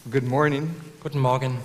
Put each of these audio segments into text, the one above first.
Good morning. Guten Morgen.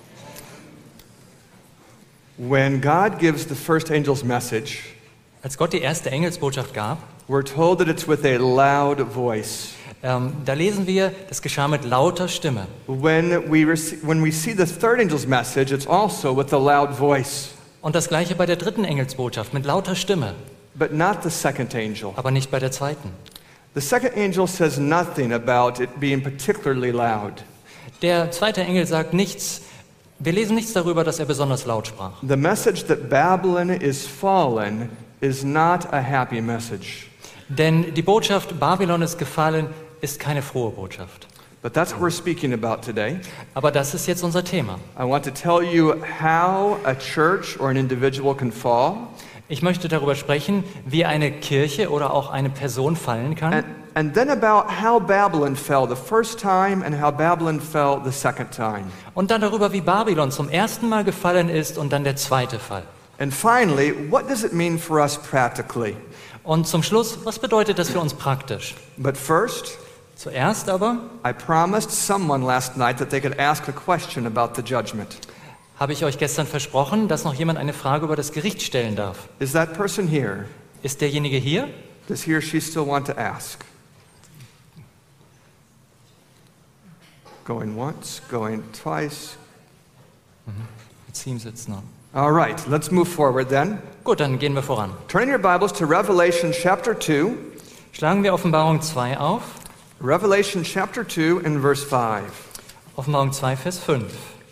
When God gives the first angel's message, Als Gott die erste Engelsbotschaft gab, we're told that it's with a loud voice. da lesen wir, das geschah mit lauter Stimme. When we see the third angel's message, it's also with a loud voice, Und das gleiche bei der dritten Engelsbotschaft, mit lauter Stimme, but not the second angel. aber nicht bei der zweiten. The second angel says nothing about it being particularly loud. Der zweite Engel sagt nichts, wir lesen nichts darüber, dass er besonders laut sprach. The message that Babylon is fallen is not a happy message. Denn die Botschaft, Babylon ist gefallen, ist keine frohe Botschaft. But that's what we're speaking about today. Aber das ist jetzt unser Thema. I want to tell you how a church or an individual can fall. Ich möchte darüber sprechen, wie eine Kirche oder auch eine Person fallen kann. And then about how Babylon fell the first time and how Babylon fell the second time. Und dann darüber, wie Babylon zum ersten Mal gefallen ist und dann der zweite Fall. And finally, what does it mean for us practically? Und zum Schluss, was bedeutet das für uns praktisch? But first, Zuerst aber I promised someone last night that they could ask a question about the judgment. habe ich euch gestern versprochen, dass noch jemand eine Frage über das Gericht stellen darf. Is that person here? Ist derjenige hier? Does he or she still want to ask? Going once, going twice. It seems it's not. All right, let's move forward then. Gut, dann gehen wir voran. Turn your Bibles to Revelation chapter 2. Schlagen wir Offenbarung 2 auf. Revelation chapter 2 and verse 5. Offenbarung 2, Vers 5.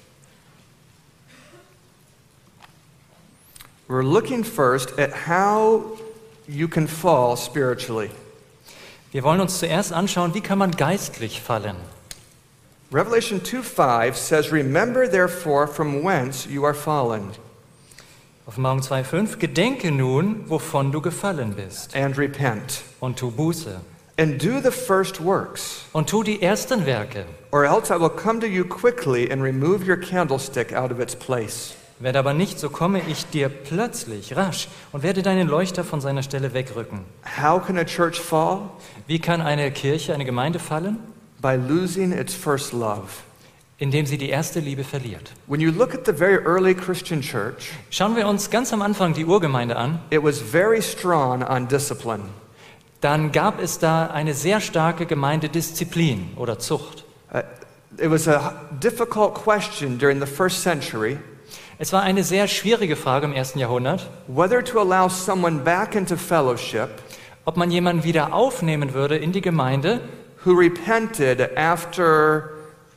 We're looking first at how you can fall spiritually. Wir wollen uns zuerst anschauen, wie kann man geistlich fallen. Revelation 2:5 says, "Remember therefore from whence you are fallen, Offenbarung 2, 5. Gedenke nun, wovon du gefallen bist, and repent, und tu Buße, and do the first works, und tu die ersten Werke. or else I will come to you quickly and remove your candlestick out of its place." Werde aber nicht, so komme ich dir plötzlich, rasch, und werde deinen Leuchter von seiner Stelle wegrücken. How can a church fall? Wie kann eine Kirche, eine Gemeinde fallen? By losing its first love. Indem sie die erste Liebe verliert. When you look at the very early Christian church, Schauen wir uns ganz am Anfang die Urgemeinde an, it was very strong on discipline. dann gab es da eine sehr starke Gemeindedisziplin oder Zucht. It was a difficult question during the first century Es war eine sehr schwierige Frage im 1. Jahrhundert, whether to allow someone back into fellowship ob man jemanden wieder aufnehmen würde in die Gemeinde, who repented after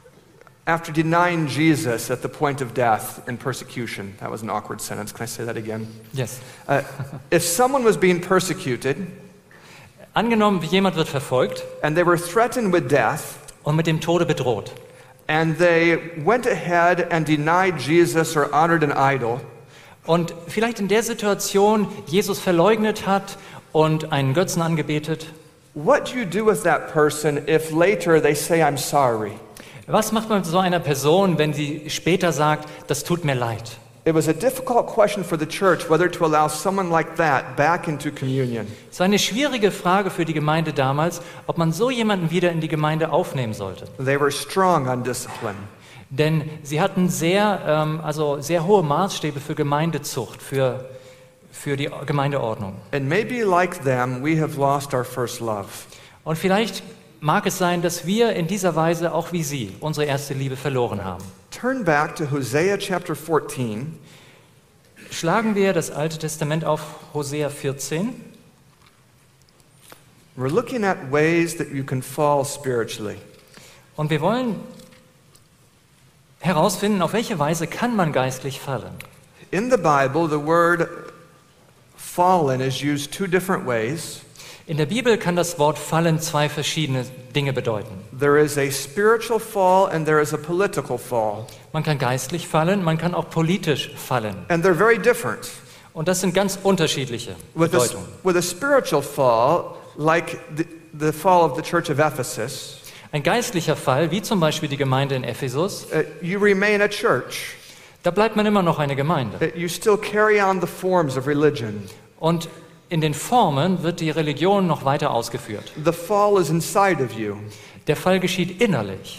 denying Jesus at the point of death in persecution. That was an awkward sentence. Can I say that again? yes. If someone was being persecuted Angenommen, jemand wird verfolgt and they were threatened with death, und mit dem Tode bedroht. and they went ahead and denied Jesus or honored an idol, Und vielleicht in der Situation Jesus verleugnet hat und einen Götzen angebetet. what do you do with that person if later they say, "I'm sorry"? Was macht man mit so einer Person, wenn sie später sagt, das tut mir leid? It was a difficult question for the church whether to allow someone like that back into communion. Es war eine schwierige Frage für die Gemeinde damals, ob man so jemanden wieder in die Gemeinde aufnehmen sollte. They were strong on discipline. Denn sie hatten sehr hohe Maßstäbe für Gemeindezucht, für die Gemeindeordnung. And maybe like them, we have lost our first love. Und vielleicht mag es sein, dass wir in dieser Weise, auch wie sie, unsere erste Liebe verloren haben. Turn back to Hosea chapter 14. Schlagen wir das Alte Testament auf, Hosea 14. We're looking at ways that you can fall spiritually. Und wir wollen herausfinden, auf welche Weise kann man geistlich fallen. In the Bible, the word fallen is used two different ways. In der Bibel kann das Wort fallen zwei verschiedene Dinge bedeuten. There is a spiritual fall and there is a political fall. Man kann geistlich fallen, man kann auch politisch fallen. And they're very different. Und das sind ganz unterschiedliche Bedeutungen. With a spiritual fall, like the fall of the church of Ephesus, Ein geistlicher Fall, wie zum Beispiel die Gemeinde in Ephesus, you remain a church. da bleibt man immer noch eine Gemeinde. You still carry on the forms of religion. Und in den Formen wird die Religion noch weiter ausgeführt. The fall is inside of you. Der Fall geschieht innerlich.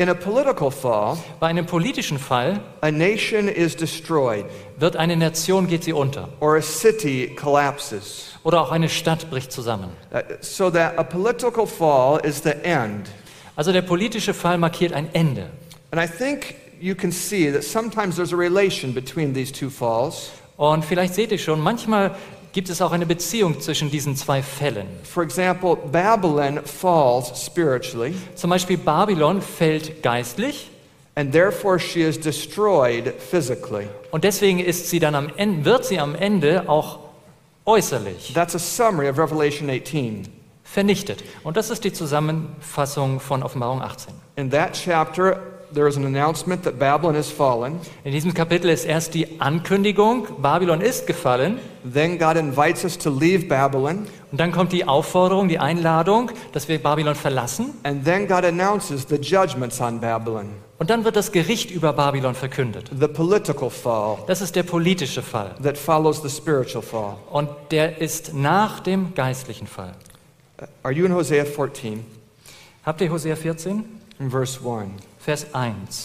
In a political fall, Bei einem politischen Fall a nation is destroyed, wird eine Nation, geht sie unter. or a city collapses. Oder auch eine Stadt bricht zusammen. So that a political fall is the end. Also der politische Fall markiert ein Ende. And I think you can see that sometimes there's a relation between these two falls. Und vielleicht seht ihr schon, manchmal gibt es auch eine Beziehung zwischen diesen zwei Fällen. For example, Babylon falls spiritually, Zum Beispiel Babylon fällt geistlich and therefore she is destroyed physically. und deswegen ist sie dann wird sie am Ende auch äußerlich That's a summary of Revelation 18. vernichtet. Und das ist die Zusammenfassung von Offenbarung 18. In that chapter, there is an announcement that Babylon has fallen. In diesem Kapitel ist erst die Ankündigung, Babylon ist gefallen. Then God invites us to leave Babylon. Und dann kommt die Aufforderung, die Einladung, dass wir Babylon verlassen. And then God announces the judgments on Babylon, Und dann wird das Gericht über Babylon verkündet. the political fall Das ist der politische Fall. that follows the spiritual fall. Und der ist nach dem geistlichen Fall. Are you in Hosea 14, Habt ihr Hosea 14? in verse 1? Vers 1.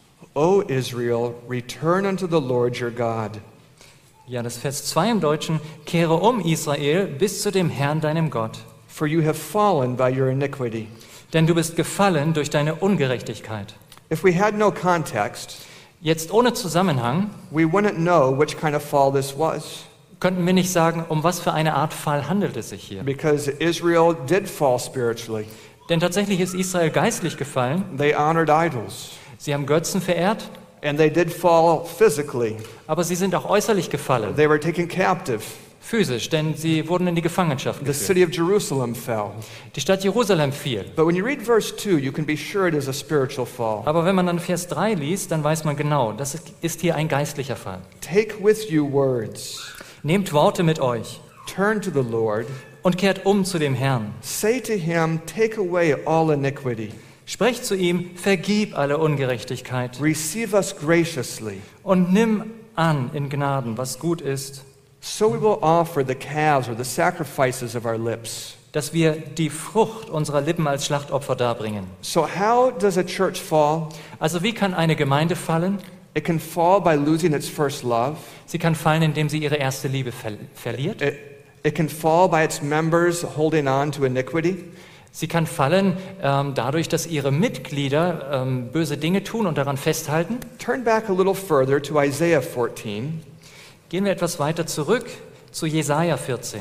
O Israel, return unto the Lord your God. Ja, das Vers 2 im Deutschen. Kehre um, Israel, bis zu dem Herrn, deinem Gott. For you have fallen by your iniquity. Denn du bist gefallen durch deine Ungerechtigkeit. If we had no context, Jetzt ohne Zusammenhang we wouldn't know which kind of fall this was. könnten wir nicht sagen, um was für eine Art Fall handelt es sich hier. Because Israel did fall spiritually. Denn tatsächlich ist Israel geistlich gefallen. They honored idols. Sie haben Götzen verehrt, And they did fall physically. aber sie sind auch äußerlich gefallen. They were taken captive. Physisch, denn sie wurden in die Gefangenschaft The geführt. city of Jerusalem fell. Die Stadt Jerusalem fiel. But when you read verse 2, you can be sure it is a spiritual fall. Aber wenn man dann Vers 3 liest, dann weiß man genau, das ist hier ein geistlicher Fall. Take with you words. Nehmt Worte mit euch Turn to the Lord. und kehrt um zu dem Herrn. Say to him, take away all iniquity. Sprecht zu ihm, vergib alle Ungerechtigkeit Receive us graciously. und nimm an in Gnaden, was gut ist, So we will offer the calves or the sacrifices of our lips. dass wir die Frucht unserer Lippen als Schlachtopfer darbringen. So how does a church fall? Also wie kann eine Gemeinde fallen? It can fall by losing its first love. Sie kann fallen, indem sie ihre erste Liebe verliert. It can fall by its members holding on to iniquity. Sie kann fallen dadurch, dass ihre Mitglieder böse Dinge tun und daran festhalten. Turn back a little further to Isaiah 14. Gehen wir etwas weiter zurück zu Jesaja 14.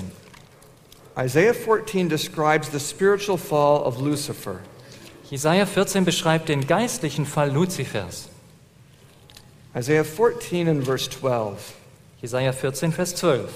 Isaiah 14 describes the spiritual fall of Lucifer. Jesaja 14 beschreibt den geistlichen Fall Luzifers. Isaiah 14 and verse 12. Jesaja 14, Vers 12.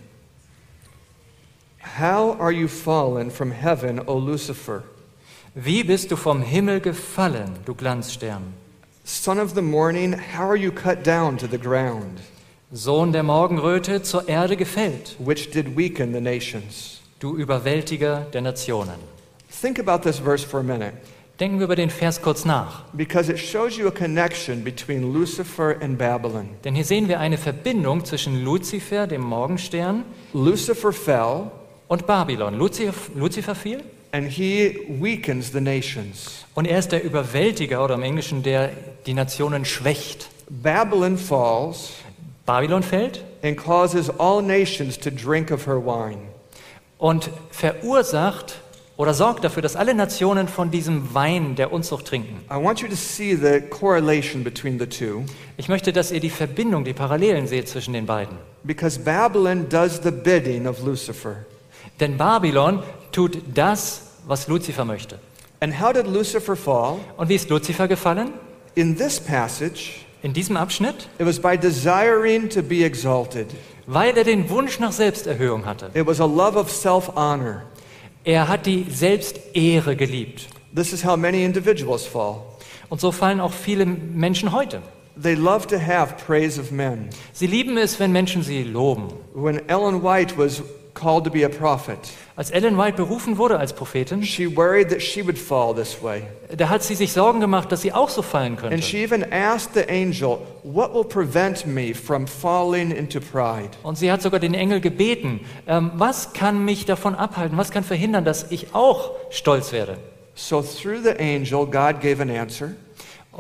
How are you fallen from heaven, O Lucifer, Wie bist du vom Himmel gefallen, du Glanzstern? son of the morning? How are you cut down to the ground, Sohn der Morgenröte, zur Erde gefällt, which did weaken the nations? du Überwältiger der Nationen. Think about this verse for a minute, Denken wir über den Vers kurz nach. because it shows you a connection between Lucifer and Babylon. Denn hier sehen wir eine Verbindung zwischen Luzifer, dem Morgenstern, Lucifer fell, und Babylon. Luzifer fiel and he weakens the nations. und er ist der Überwältiger, oder im Englischen der die Nationen schwächt. Babylon falls Babylon fällt and causes all nations to drink of her wine. und verursacht oder sorgt dafür, dass alle Nationen von diesem Wein der Unzucht trinken. I want you to see the correlation between the two, Ich möchte, dass ihr die Verbindung, die Parallelen seht zwischen den beiden. because Babylon does the bidding of Lucifer. Denn Babylon tut das, was Luzifer möchte. And how did Lucifer fall? Und wie ist Luzifer gefallen? In this passage, In diesem Abschnitt? it was by desiring to be exalted. Weil er den Wunsch nach Selbsterhöhung hatte. It was a love of self-honor. Er hat die Selbstehre geliebt. This is how many individuals fall. Und so fallen auch viele Menschen heute. They love to have praise of men. Sie lieben es, wenn Menschen sie loben. When Ellen White was called to be a prophet, Als Ellen White berufen wurde als Prophetin, she worried that she would fall this way. da hat sie sich Sorgen gemacht, dass sie auch so fallen And könnte. she even asked the angel, what will prevent me from falling into pride? Und sie hat sogar den Engel gebeten, was kann mich davon abhalten, was kann verhindern, dass ich auch stolz werde? So through the angel, God gave an answer.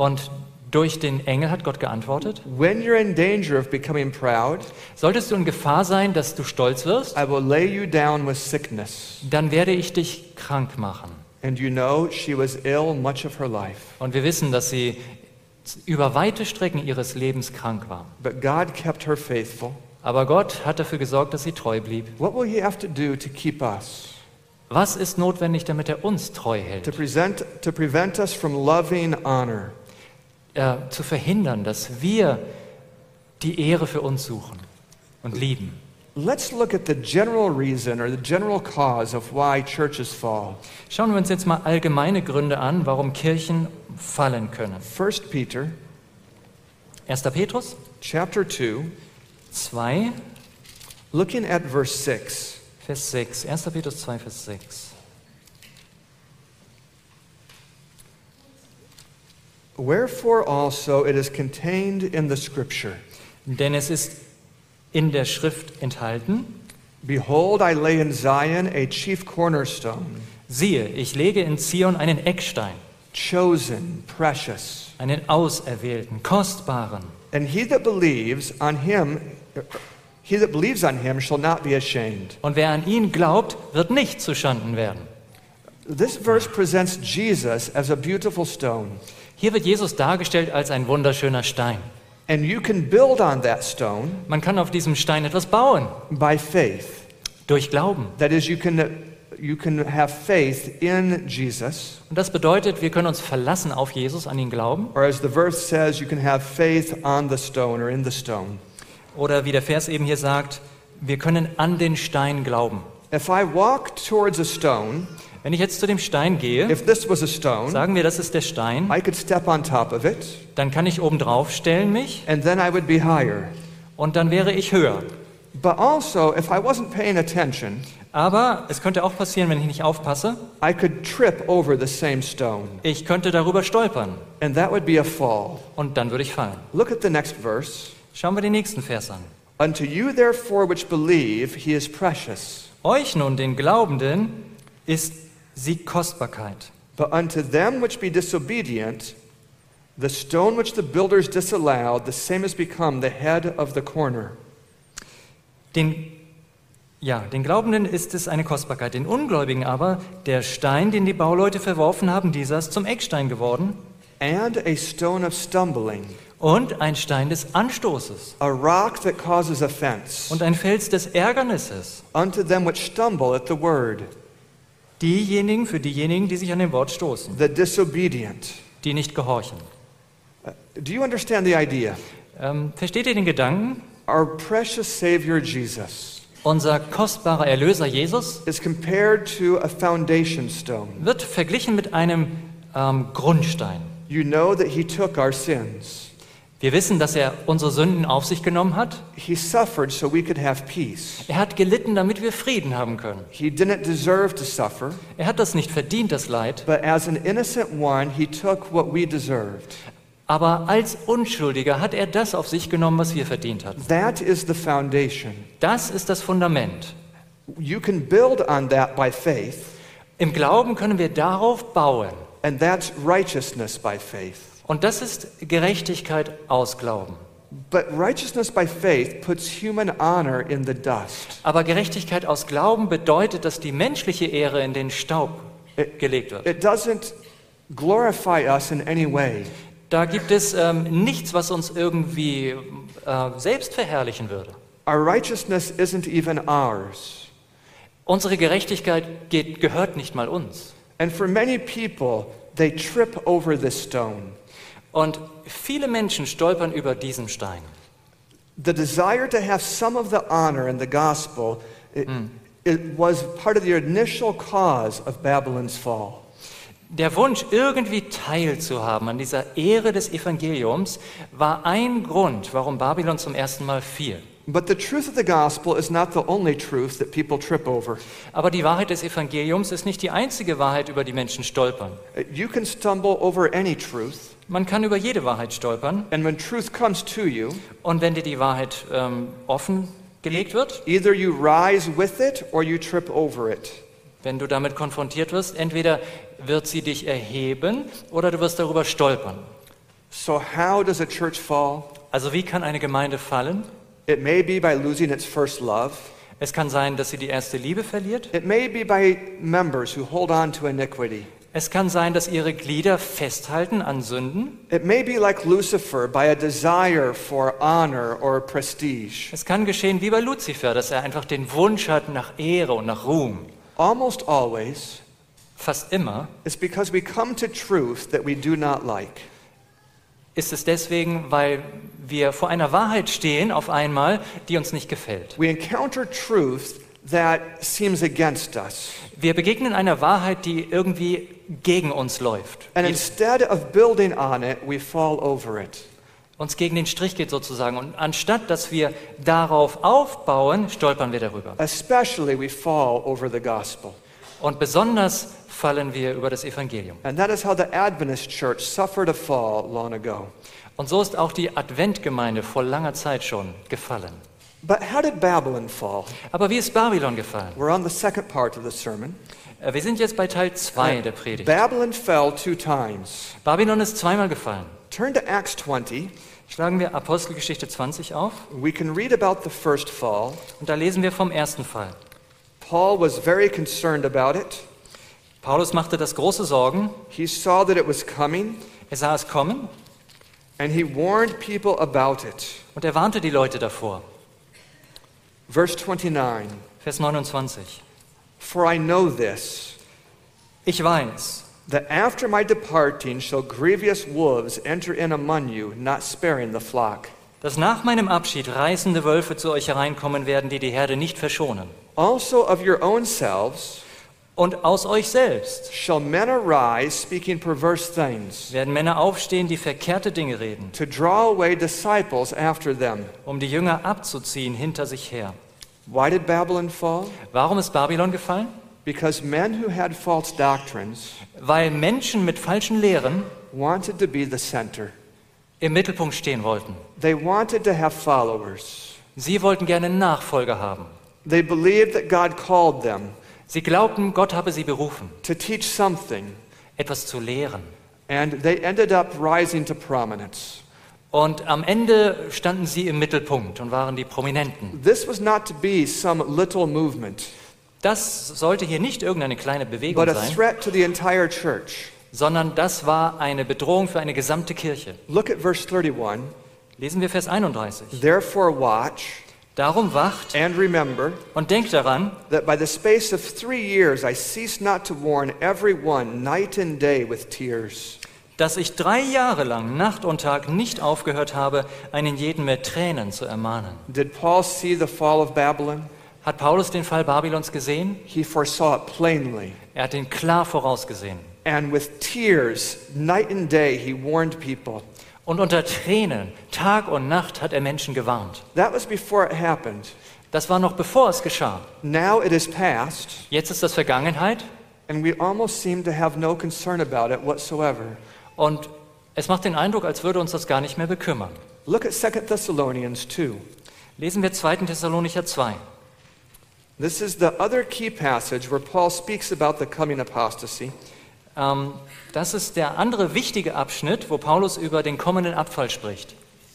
Und durch den Engel hat Gott geantwortet: When you're in danger of becoming proud, Solltest du in Gefahr sein, dass du stolz wirst, I will lay you down with sickness. dann werde ich dich krank machen. And you know she was ill much of her life. Und wir wissen, dass sie über weite Strecken ihres Lebens krank war. But God kept her faithful. Aber Gott hat dafür gesorgt, dass sie treu blieb. What will he have to do to keep us? Was ist notwendig, damit er uns treu To hält? prevent us from loving honor? Zu verhindern, dass wir die Ehre für uns suchen und lieben. Let's look at the general reason or the general cause of why churches fall. Schauen wir uns jetzt mal allgemeine Gründe an, warum Kirchen fallen können. 1 Peter 1. Petrus chapter 2, 2, looking at verse 6. Vers 6. 1. Petrus 2, Vers 6. Wherefore also it is contained in the scripture. Denn es ist in der Schrift enthalten: Behold, I lay in Zion a chief cornerstone, Siehe, ich lege in Zion einen Eckstein, chosen, precious. einen auserwählten, kostbaren. And he that believes on him shall not be ashamed. Und wer an ihn glaubt, wird nicht zuschanden werden. This verse presents Jesus as a beautiful stone. Hier wird Jesus dargestellt als ein wunderschöner Stein. And you can build on that stone Man kann auf diesem Stein etwas bauen, by faith. durch Glauben. That is, you can have faith in Jesus. Und das bedeutet, wir können uns verlassen auf Jesus, an ihn glauben. Or as the verse says, you can have faith on the stone or in the stone. Oder wie der Vers eben hier sagt, wir können an den Stein glauben. If I walk towards a stone, Wenn ich jetzt zu dem Stein gehe, if this was a stone, sagen wir, das ist der Stein, I could step on top of it, dann kann ich oben drauf stellen mich and then I would be higher. und dann wäre ich höher. But also, if I wasn't paying attention, Aber es könnte auch passieren, wenn ich nicht aufpasse, I could trip over the same stone, ich könnte darüber stolpern and that would be a fall. und dann würde ich fallen. Look at the next verse. Schauen wir den nächsten Vers an. Unto you therefore which believe, he is precious. Euch nun, den Glaubenden, ist sie Kostbarkeit. But unto them which be disobedient, the stone which the builders disallowed, the same has become the head of the corner. Den Glaubenden ist es eine Kostbarkeit. Den Ungläubigen aber, der Stein, den die Bauleute verworfen haben, dieser ist zum Eckstein geworden And a stone of stumbling, und ein Stein des Anstoßes a rock that causes offense, und ein Fels des Ärgernisses. unto them which stumble at the word, Für diejenigen, die sich an dem Wort stoßen, the disobedient. die nicht gehorchen. Do you understand the idea? Versteht ihr den Gedanken? Our precious Savior Jesus Unser kostbarer Erlöser Jesus is compared to a foundation stone. wird verglichen mit einem Grundstein. You know that he took our sins. Wir wissen, dass er unsere Sünden auf sich genommen hat. He suffered so we could have peace. Er hat gelitten, damit wir Frieden haben können. He didn't deserve to suffer, Er hat das nicht verdient, das Leid. but as an innocent one, he took what we deserved. Aber als Unschuldiger hat er das auf sich genommen, was wir verdient hatten. That is the foundation. Das ist das Fundament. You can build on that by faith, Im Glauben können wir darauf bauen. and that's righteousness by faith. Und das ist Gerechtigkeit aus Glauben. But righteousness by faith puts human honor in the dust. Aber Gerechtigkeit aus Glauben bedeutet, dass die menschliche Ehre in den Staub gelegt wird. It doesn't glorify us in any way. Da gibt es nichts, was uns irgendwie selbst verherrlichen würde. Our righteousness isn't even ours. Unsere Gerechtigkeit gehört nicht mal uns. And for many people, they trip over this stone. Und viele Menschen stolpern über diesen Stein. The desire to have some of the honor in the gospel, it was part of the initial cause of Babylon's fall. Der Wunsch, irgendwie teilzuhaben an dieser Ehre des Evangeliums, war ein Grund, warum Babylon zum ersten Mal fiel. But the truth of the gospel is not the only truth that people trip over. Aber die Wahrheit des Evangeliums ist nicht die einzige Wahrheit, über die Menschen stolpern. You can stumble over any truth, Man kann über jede Wahrheit stolpern. and when truth comes to you, Und wenn dir die Wahrheit offen gelegt wird, either you rise with it or you trip over it. wenn du damit konfrontiert wirst, entweder wird sie dich erheben oder du wirst darüber stolpern. So how does a church fall? Also wie kann eine Gemeinde fallen? It may be by losing its first love. Es kann sein, dass sie die erste Liebe verliert. It may be by members who hold on to iniquity. Es kann sein, dass ihre Glieder festhalten an Sünden. It may be like Lucifer, by a desire for honor or prestige. Es kann geschehen wie bei Luzifer, dass er einfach den Wunsch hat nach Ehre und nach Ruhm. Almost always, Fast immer it's because we come to truth that we do not like. ist es deswegen, weil wir vor einer Wahrheit stehen auf einmal, die uns nicht gefällt. We encounter truth that seems against us. Wir begegnen einer Wahrheit, die irgendwie gegen uns läuft, And die instead of building on it, we fall over it. uns gegen den Strich geht sozusagen. Und anstatt, dass wir darauf aufbauen, stolpern wir darüber. Especially, we fall over the gospel. Und besonders fallen wir über das Evangelium. And that is how the Adventist church suffered a fall long ago. Und so ist auch die Adventgemeinde vor langer Zeit schon gefallen. But how did Babylon fall? Aber wie ist Babylon gefallen? We're on the second part of the sermon. Wir sind jetzt bei Teil 2 der Predigt. Babylon fell 2 times. Babylon ist zweimal gefallen. Turn to Acts 20. Schlagen wir Apostelgeschichte 20 auf We can read about the first fall. und da lesen wir vom ersten Fall. Paul was very concerned about it. Paulus machte das große Sorgen. He saw that it was coming, Er sah es kommen and he warned people about it. und er warnte die Leute davor. Verse 29. Vers 29. For I know this, Ich weiß, that after my departing shall grievous wolves enter in among you, not sparing the flock. dass nach meinem Abschied reißende Wölfe zu euch hereinkommen werden, die die Herde nicht verschonen. Also of your own selves Und aus euch selbst shall men arise, speaking perverse things, werden Männer aufstehen, die verkehrte Dinge reden, to draw away disciples after them. um die Jünger abzuziehen hinter sich her. Why did Babylon fall? Warum ist Babylon gefallen? Because men who had false doctrines Weil Menschen mit falschen Lehren wanted to be the center. im Mittelpunkt stehen wollten. They wanted to have followers. Sie wollten gerne Nachfolger haben. They believed that God called them Sie glaubten, Gott habe sie berufen, to teach something, etwas zu lehren. and they ended up rising to prominence. Und am Ende standen sie im Mittelpunkt und waren die Prominenten. This was not to be some little movement, Das sollte hier nicht irgendeine kleine Bewegung but a sein, threat to the entire church. sondern das war eine Bedrohung für eine gesamte Kirche. Look at verse 31. Lesen wir Vers 31. Therefore watch Darum wacht and remember und denkt daran, that by the space of 3 years I ceased not to warn every one night and day with tears. dass ich 3 Jahre lang Nacht und Tag nicht aufgehört habe, einen jeden mit Tränen zu ermahnen. Did Paul see the fall of Babylon? Hat Paulus den Fall Babylons gesehen? He foresaw it plainly. Er hat ihn klar vorausgesehen. And with tears, night and day, he warned people. Und unter Tränen, Tag und Nacht hat er Menschen gewarnt. That was before it happened. Das war noch bevor es geschah. Now it is past, Jetzt ist das Vergangenheit and we almost seem to have no concern about it whatsoever. und es macht den Eindruck, als würde uns das gar nicht mehr bekümmern. Look at 2 Thessalonians 2. Lesen wir 2. Thessalonicher 2. This is the other key passage where Paul speaks about the coming apostasy. Das ist der andere wichtige Abschnitt, wo Paulus über den kommenden Abfall spricht.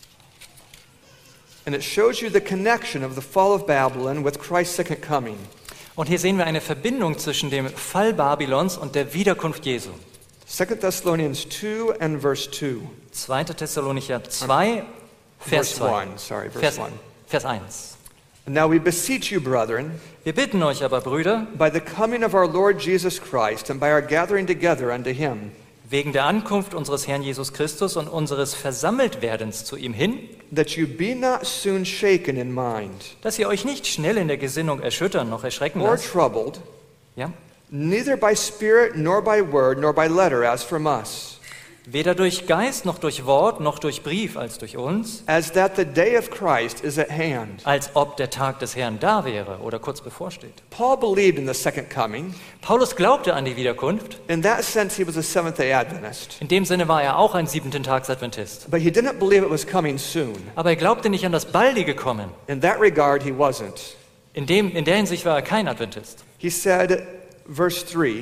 And it shows you the connection of the fall of Babylon with Christ's second coming. Und hier sehen wir eine Verbindung zwischen dem Fall Babylons und der Wiederkunft Jesu. 2 Thessalonians 2 and verse 2. 2. Thessalonicher 2, Vers Verse 2. 1, sorry, verse 1. Vers 1. Now we beseech you, brethren, Wir bitten euch aber, Brüder, by the coming of our Lord Jesus Christ and by our gathering together unto him, wegen der Ankunft unseres Herrn Jesus Christus und unseres Versammeltwerdens zu ihm hin, that you be not soon shaken in mind, dass ihr euch nicht schnell in der Gesinnung erschüttern noch erschrecken or lasst, troubled, ja? neither by spirit, nor by word, nor by letter, as from us, Weder durch Geist, noch durch Wort, noch durch Brief, als durch uns, as that the day of Christ is at hand. als ob der Tag des Herrn da wäre oder kurz bevorsteht. Paul believed in the second coming. Paulus glaubte an die Wiederkunft. In that sense, he was a Seventh-day Adventist. In dem Sinne war er auch ein 7-Tags-Adventist. But he didn't believe it was coming soon. Aber er glaubte nicht an das baldige Kommen. In that regard, he wasn't. In der Hinsicht war er kein Adventist. He said, verse 3,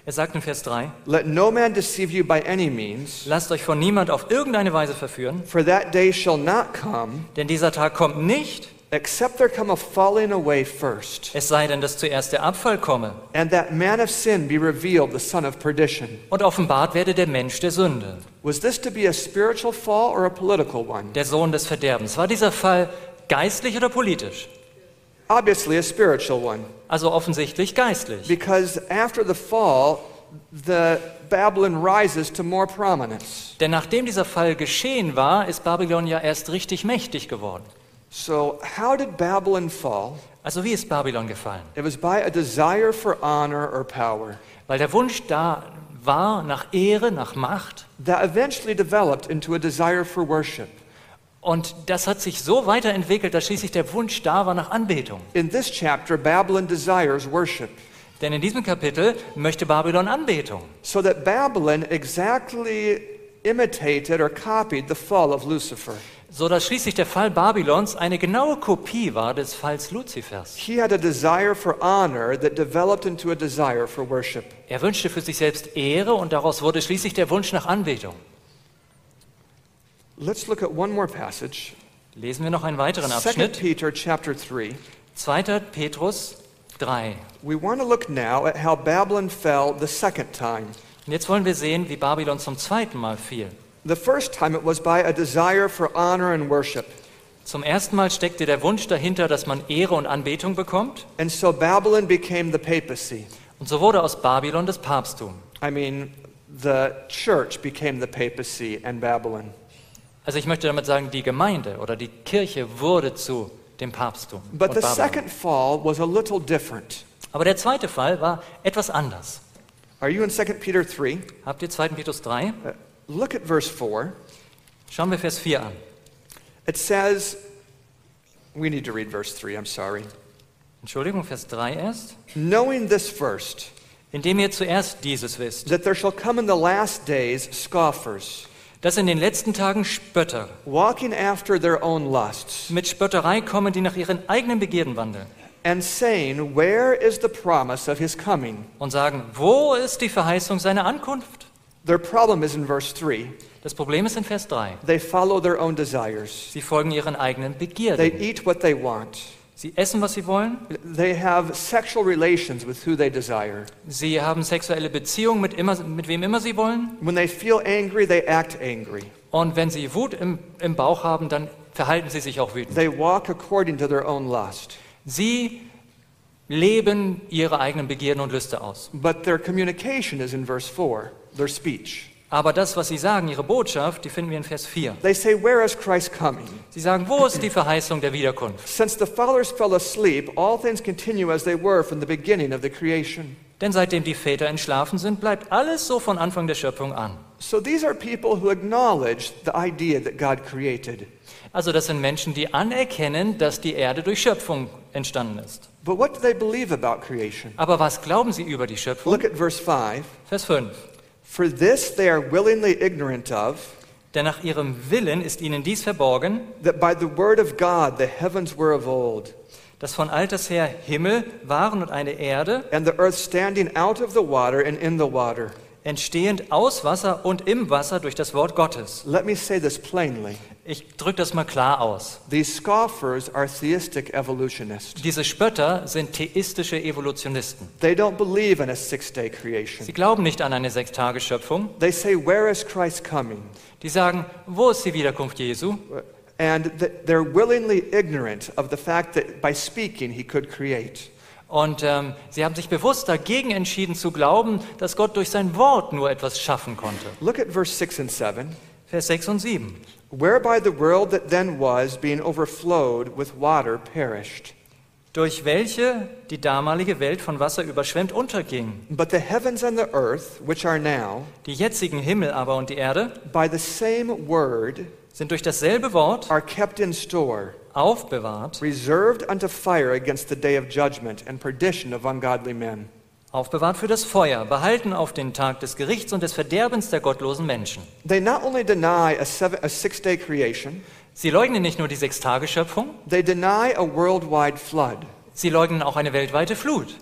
Er sagt in Vers 3, Let no man deceive you by any means, lasst euch von niemand auf irgendeine Weise verführen, for that day shall not come, denn dieser Tag kommt nicht, except there come a falling away first, es sei denn, dass zuerst der Abfall komme and that man of sin be revealed, the son of perdition. und offenbart werde der Mensch der Sünde, Was this to be a spiritual fall or a political one? der Sohn des Verderbens. War dieser Fall geistlich oder politisch? Obviously a spiritual one, Also offensichtlich geistlich. because after the fall, the Babylon rises to more prominence. Denn nachdem dieser Fall geschehen war, ist Babylon ja erst richtig mächtig geworden. So how did Babylon fall? Also wie ist Babylon gefallen? It was by a desire for honor or power Weil der Wunsch da war nach Ehre, nach Macht. that eventually developed into a desire for worship. Und das hat sich so weiterentwickelt, dass schließlich der Wunsch da war nach Anbetung. In this chapter, Babylon desires worship, Denn in diesem Kapitel möchte Babylon Anbetung. so that Babylon exactly imitated or copied the fall of Lucifer. So dass schließlich der Fall Babylons eine genaue Kopie war des Falls Luzifers. He had a desire for honor that developed into a desire for worship. Er wünschte für sich selbst Ehre und daraus wurde schließlich der Wunsch nach Anbetung. Let's look at one more passage. Lesen wir noch einen weiteren 2 Abschnitt. Peter chapter 3. 2. Petrus 3. We want to look now at how Babylon fell the second time. Und jetzt wollen wir sehen, wie Babylon zum zweiten Mal fiel. The first time it was by a desire for honor and worship. Zum ersten Mal steckte der Wunsch dahinter, dass man Ehre und Anbetung bekommt. And so Babylon became the papacy. Und so wurde aus Babylon das Papsttum. I mean, the church became the papacy and Babylon. Also ich möchte damit sagen, die Gemeinde oder die Kirche wurde zu dem Papsttum. But und the Babylon. second fall was a little different. Aber der zweite Fall war etwas anders. Are you in 2 Peter 3? Habt ihr 2. Petrus 3? Look at verse 4. Schauen wir Vers 4 an. It says, we need to read verse 3, I'm sorry. Entschuldigung, Vers 3 erst. Knowing this first, Indem ihr zuerst dieses wisst, that there shall come in the last days scoffers, dass in den letzten Tagen Spötter walking after their own lusts, mit Spötterei kommen, die nach ihren eigenen Begierden wandeln and saying, where is the promise of his coming? und sagen, wo ist die Verheißung seiner Ankunft? Their problem is in verse 3. Das Problem ist in Vers 3. They follow their own desires. Sie folgen ihren eigenen They Begierden. eat what they want. Sie essen, was sie wollen. They have sexual relations with who they desire. Sie haben sexuelle Beziehungen mit wem immer sie wollen. When they feel angry, they act angry. Und wenn sie Wut im Bauch haben, dann verhalten sie sich auch wütend. They walk according to their own lust. Sie leben ihre eigenen Begierden und Lüste aus. But their communication is in verse 4, their speech. Aber das, was sie sagen, ihre Botschaft, die finden wir in Vers 4. They say, where is Christ coming? Sie sagen, wo ist die Verheißung der Wiederkunft? Since the fathers fell asleep, all things continue as they were from the beginning of the creation. Denn seitdem die Väter entschlafen sind, bleibt alles so von Anfang der Schöpfung an. So these are people who acknowledge the idea that God created. Also das sind Menschen, die anerkennen, dass die Erde durch Schöpfung entstanden ist. But what do they believe about creation? Aber was glauben sie über die Schöpfung? Look at verse 5. Vers 5. For this they are willingly ignorant of, Denn nach ihrem Willen ist ihnen dies verborgen, that by the word of God the heavens were of old, dass von alters her Himmel waren und eine Erde, and the earth standing out of the water and in the water. entstehend aus Wasser und im Wasser durch das Wort Gottes. Let me say this plainly. Ich drücke das mal klar aus. These scoffers are theistic evolutionists. Diese Spötter sind theistische Evolutionisten. They don't believe in a six-day creation. Sie glauben nicht an eine 6-Tage-Schöpfung. They say, where is Christ coming? Die sagen, wo ist die Wiederkunft Jesu? And they're willingly ignorant of the fact that by speaking he could create. Und sie haben sich bewusst dagegen entschieden zu glauben, dass Gott durch sein Wort nur etwas schaffen konnte. Look at verse 6 and 7. Vers 6 und 7. Whereby the world that then was, being overflowed with water, perished. Durch welche die damalige Welt von Wasser überschwemmt unterging. But the heavens and the earth, which are now, Die jetzigen Himmel aber und die Erde by the same word, sind durch dasselbe Wort are kept in store, aufbewahrt, reserved unto fire against the day of judgment and perdition of ungodly men. aufbewahrt für das Feuer, behalten auf den Tag des Gerichts und des Verderbens der gottlosen Menschen. They not only deny a six-day creation, Sie leugnen nicht nur die 6-Tage-Schöpfung, they deny a worldwide flood. sie leugnen auch eine weltweite Flut.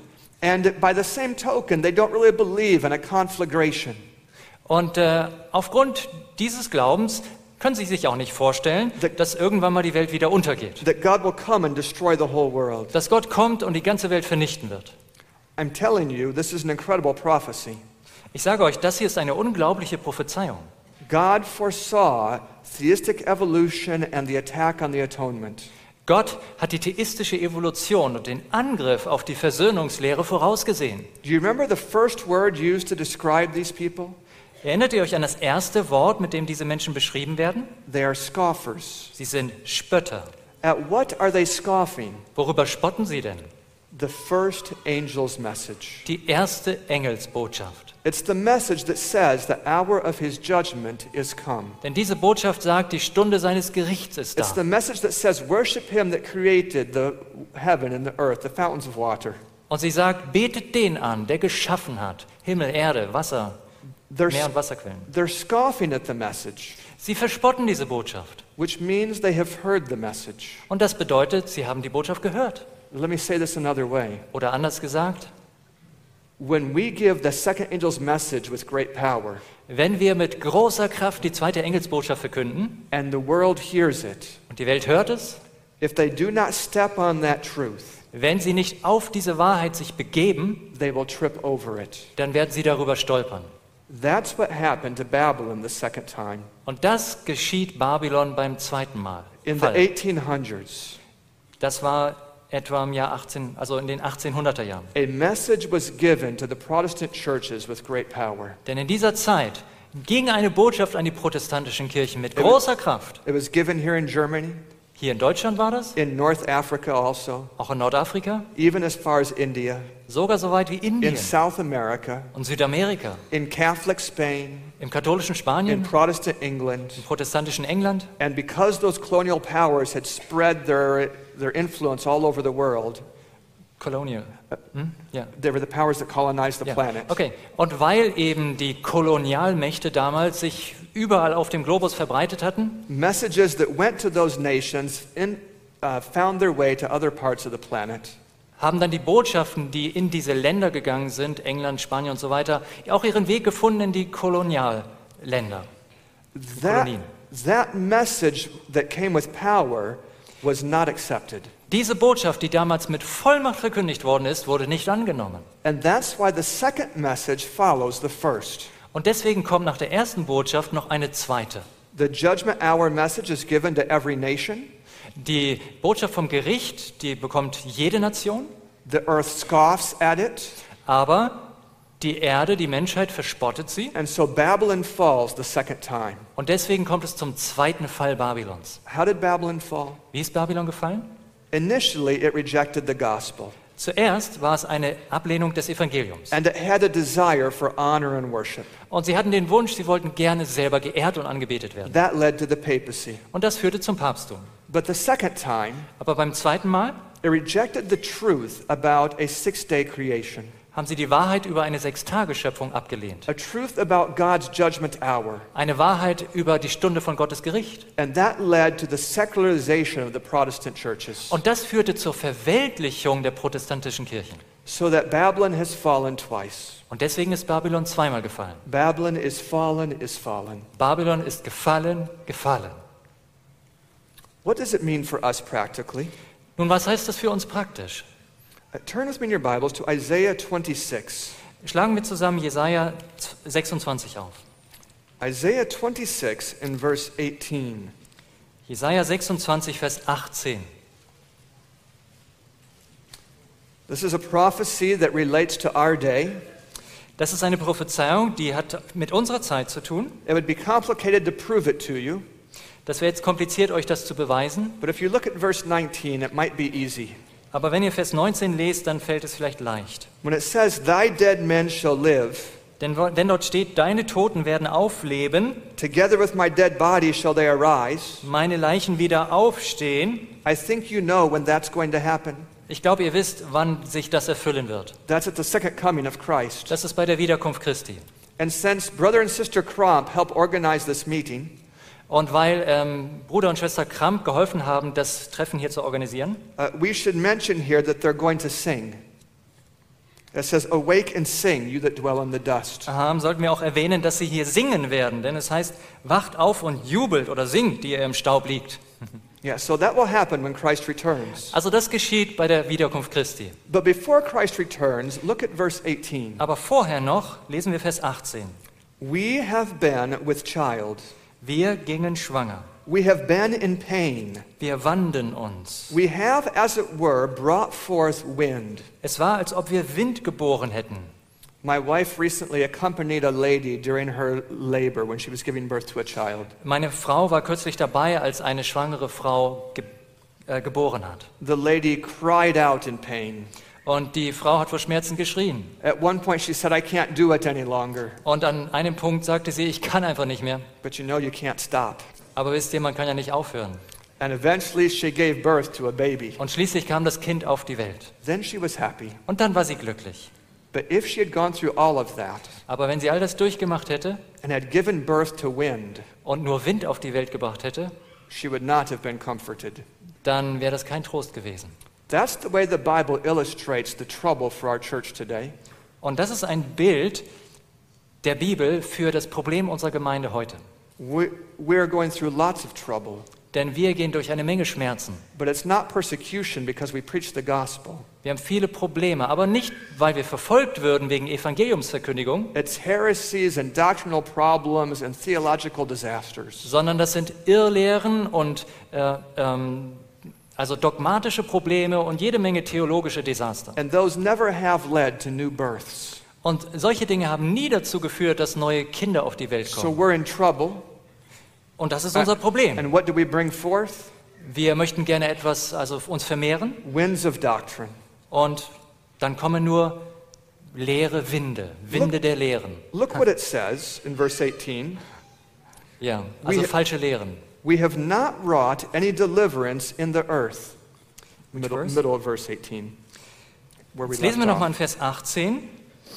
And by the same token, they don't really believe in a conflagration. Und aufgrund dieses Glaubens können sie sich auch nicht vorstellen, dass irgendwann mal die Welt wieder untergeht. That God will come and destroy the whole world. Dass Gott kommt und die ganze Welt vernichten wird. I'm telling you, this is an incredible prophecy. Ich sage euch, das hier ist eine unglaubliche Prophezeiung. God foresaw theistic evolution and the attack on the atonement. Gott hat die theistische Evolution und den Angriff auf die Versöhnungslehre vorausgesehen. Do you remember the first word used to describe these people? Erinnert ihr euch an das erste Wort, mit dem diese Menschen beschrieben werden? They are scoffers. Sie sind Spötter. At what are they scoffing? Worüber spotten sie denn? The first angel's message. Die erste Engelsbotschaft. It's the message that says the hour of his judgment is come. Denn diese Botschaft sagt, die Stunde seines Gerichts ist It's da. the message that says worship him that created the heaven and the earth, the fountains of water. Und sie sagt, betet den an, der geschaffen hat. Himmel, Erde, Wasser, They're, Meer und Wasserquellen. they're scoffing at the message, Sie verspotten diese Botschaft. which means they have heard the message. Und das bedeutet, sie haben die Botschaft gehört. Let me say this another way. Oder anders gesagt, When we give the second angel's message with great power, wenn wir mit großer Kraft die zweite Engelsbotschaft verkünden and the world hears it, und die Welt hört es, if they do not step on that truth, wenn sie nicht auf diese Wahrheit sich begeben, they will trip over it. dann werden sie darüber stolpern. That's what happened to Babylon the second time. Und das geschieht Babylon beim zweiten Mal. In the Fall. 1800s, Das war etwa im Jahr 18, also in den 1800er Jahren. a message was given to the Protestant churches with great power. Denn in dieser Zeit ging eine Botschaft an die protestantischen Kirchen mit großer Kraft. It was given here in Germany, Hier in Deutschland war das, in North Africa also, auch in Nordafrika, even as far as India, sogar so weit wie in Indien South America, und Südamerika, in Catholic Spain, im katholischen in Spanien, Protestant England. im protestantischen England. And because those colonial powers had spread their influence all over the world, Colonial. Ja. they were the powers that colonized the Ja. planet. Okay. Und weil eben die Kolonialmächte damals sich überall auf dem Globus verbreitet hatten, Messages that went to those nations found their way to other parts of the planet. haben dann die Botschaften, die in diese Länder gegangen sind, England, Spanien und so weiter, auch ihren Weg gefunden in die Kolonialländer. That, Kolonien. that message that came with power was not accepted. Diese Botschaft, die damals mit Vollmacht verkündigt worden ist, wurde nicht angenommen. And that's why the second message follows the first. Und deswegen kommt nach der ersten Botschaft noch eine zweite. The judgment hour message is given to every nation. Die Botschaft vom Gericht, die bekommt jede Nation, The earth scoffs at it, aber die Erde, die Menschheit verspottet sie. and so Babylon falls the second time. Und deswegen kommt es zum zweiten Fall Babylons. How did Babylon fall? Wie ist Babylon gefallen? Initially, it rejected the gospel, Zuerst war es eine Ablehnung des Evangeliums. and it had a desire for honor and worship. Und sie hatten den Wunsch, sie wollten gerne selber geehrt und angebetet werden. That led to the papacy. Und das führte zum Papsttum. But the second time, Aber beim zweiten Mal it rejected the truth about a six-day creation, haben sie die Wahrheit über eine Sechstageschöpfung abgelehnt. a truth about God's judgment hour, Eine Wahrheit über die Stunde von Gottes Gericht. and that led to the secularization of the Protestant churches, Und das führte zur Verweltlichung der protestantischen Kirchen. so that Babylon has fallen twice. Und deswegen ist Babylon zweimal gefallen. Babylon is fallen, is fallen. Babylon ist gefallen, gefallen. What does it mean for us practically? Nun, was heißt das für uns praktisch? Turn with me in your Bibles to Isaiah 26. Schlagen wir zusammen Jesaja 26 auf. Isaiah 26 in verse 18. Jesaja 26, Vers 18. This is a prophecy that relates to our day. Das ist eine Prophezeiung, die hat mit unserer Zeit zu tun. It would be complicated to prove it to you, Das wäre jetzt kompliziert, euch das zu beweisen. but if you look at verse 19, it might be easy. Aber wenn ihr Vers 19 lest, dann fällt es vielleicht leicht. When it says, Thy dead men shall live, Denn dort steht, deine Toten werden aufleben, together with my dead body shall they arise. meine Leichen wieder aufstehen. I think you know when that's going to happen. Ich glaube, ihr wisst, wann sich das erfüllen wird. That's at the second coming of Christ. Das ist bei der Wiederkunft Christi. And since Brother and Sister Cromp helped organize this meeting, Und weil Bruder und Schwester Kramp geholfen haben, das Treffen hier zu organisieren, we should mention here that they're going to sing. It says, awake and sing, you that dwell in the dust. Sollten wir auch erwähnen, dass sie hier singen werden, denn es heißt, wacht auf und jubelt oder singt, die ihr im Staub liegt. Yeah, so that will happen when Christ returns. Also das geschieht bei der Wiederkunft Christi. But before Christ returns, look at verse 18. Aber vorher noch lesen wir Vers 18. We have been with child. Wir gingen schwanger. We have been in pain. Wir wanden uns. We have, as it were, brought forth wind. Es war, als ob wir Wind geboren hätten. My wife recently accompanied a lady during her labor when she was giving birth to a child. Meine Frau war kürzlich dabei, als eine schwangere Frau geboren hat. The lady cried out in pain. Und die Frau hat vor Schmerzen geschrien. At one point she said, I can't do it any longer. Und an einem Punkt sagte sie, ich kann einfach nicht mehr. But you know you can't stop. Aber wisst ihr, man kann ja nicht aufhören. And eventually she gave birth to a baby. Und schließlich kam das Kind auf die Welt. Then she was happy. Und dann war sie glücklich. But if she had gone through all of that Aber wenn sie all das durchgemacht hätte and had given birth to wind, und nur Wind auf die Welt gebracht hätte, she would not have been comforted. dann wäre das kein Trost gewesen. That's the way the Bible illustrates the trouble for our church today. Und das ist ein Bild der Bibel für das Problem unserer Gemeinde heute. We're going through lots of trouble. Denn wir gehen durch eine Menge Schmerzen. But it's not persecution because we preach the gospel. Wir haben viele Probleme, aber nicht, weil wir verfolgt würden wegen Evangeliumsverkündigung, It's heresies and doctrinal problems and theological disasters. sondern das sind Irrlehren und also dogmatische Probleme und jede Menge theologische Desaster. And those never have led to new births. Und solche Dinge haben nie dazu geführt, dass neue Kinder auf die Welt So kommen. we're in trouble. Und das ist unser Problem. And what do we bring forth? Wir möchten gerne etwas, also uns vermehren, Winds of doctrine. und dann kommen nur leere Winde, Winde der Lehren. Look what it says in verse 18. Ja, also We- falsche Lehren. We have not wrought any deliverance in the earth. verse? Middle of verse 18. Where we Jetzt lesen wir left nochmal in off. Vers 18.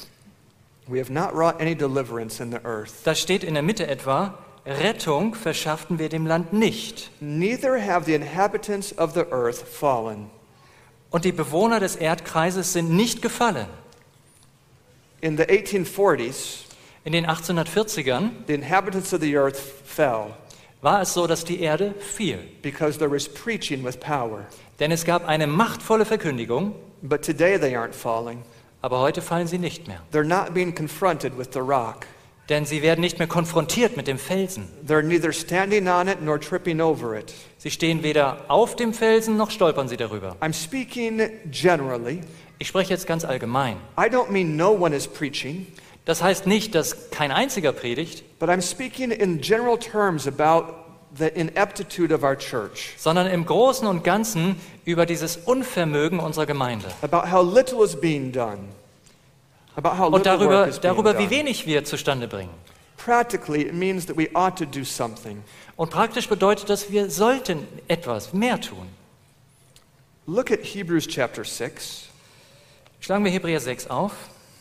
We have not wrought any deliverance in the earth. Da steht in der Mitte etwa, Rettung verschafften wir dem Land nicht. Neither have the inhabitants of the earth fallen. Und die Bewohner des Erdkreises sind nicht gefallen. In the 1840s, In den 1840ern the inhabitants of the earth fell war es so, dass die Erde fiel. because there was preaching with power. Denn es gab eine machtvolle Verkündigung, But today they aren't falling. aber heute fallen sie nicht mehr. They're not being confronted with the rock. Denn sie werden nicht mehr konfrontiert mit dem Felsen. They're neither standing on it nor tripping over it. Sie stehen weder auf dem Felsen, noch stolpern sie darüber. I'm speaking generally. Ich spreche jetzt ganz allgemein. I don't mean no one is preaching, Das heißt nicht, dass kein einziger predigt, but I'm speaking in general terms about the ineptitude of our church, sondern im Großen und Ganzen über dieses Unvermögen unserer Gemeinde. about how little is being done, about how Und little work is being darüber, wie done. wenig wir zustande bringen. Practically, it means that we ought to do something. Und praktisch bedeutet das, wir sollten etwas mehr tun. Look at Hebrews chapter 6. Schlagen wir Hebräer 6 auf.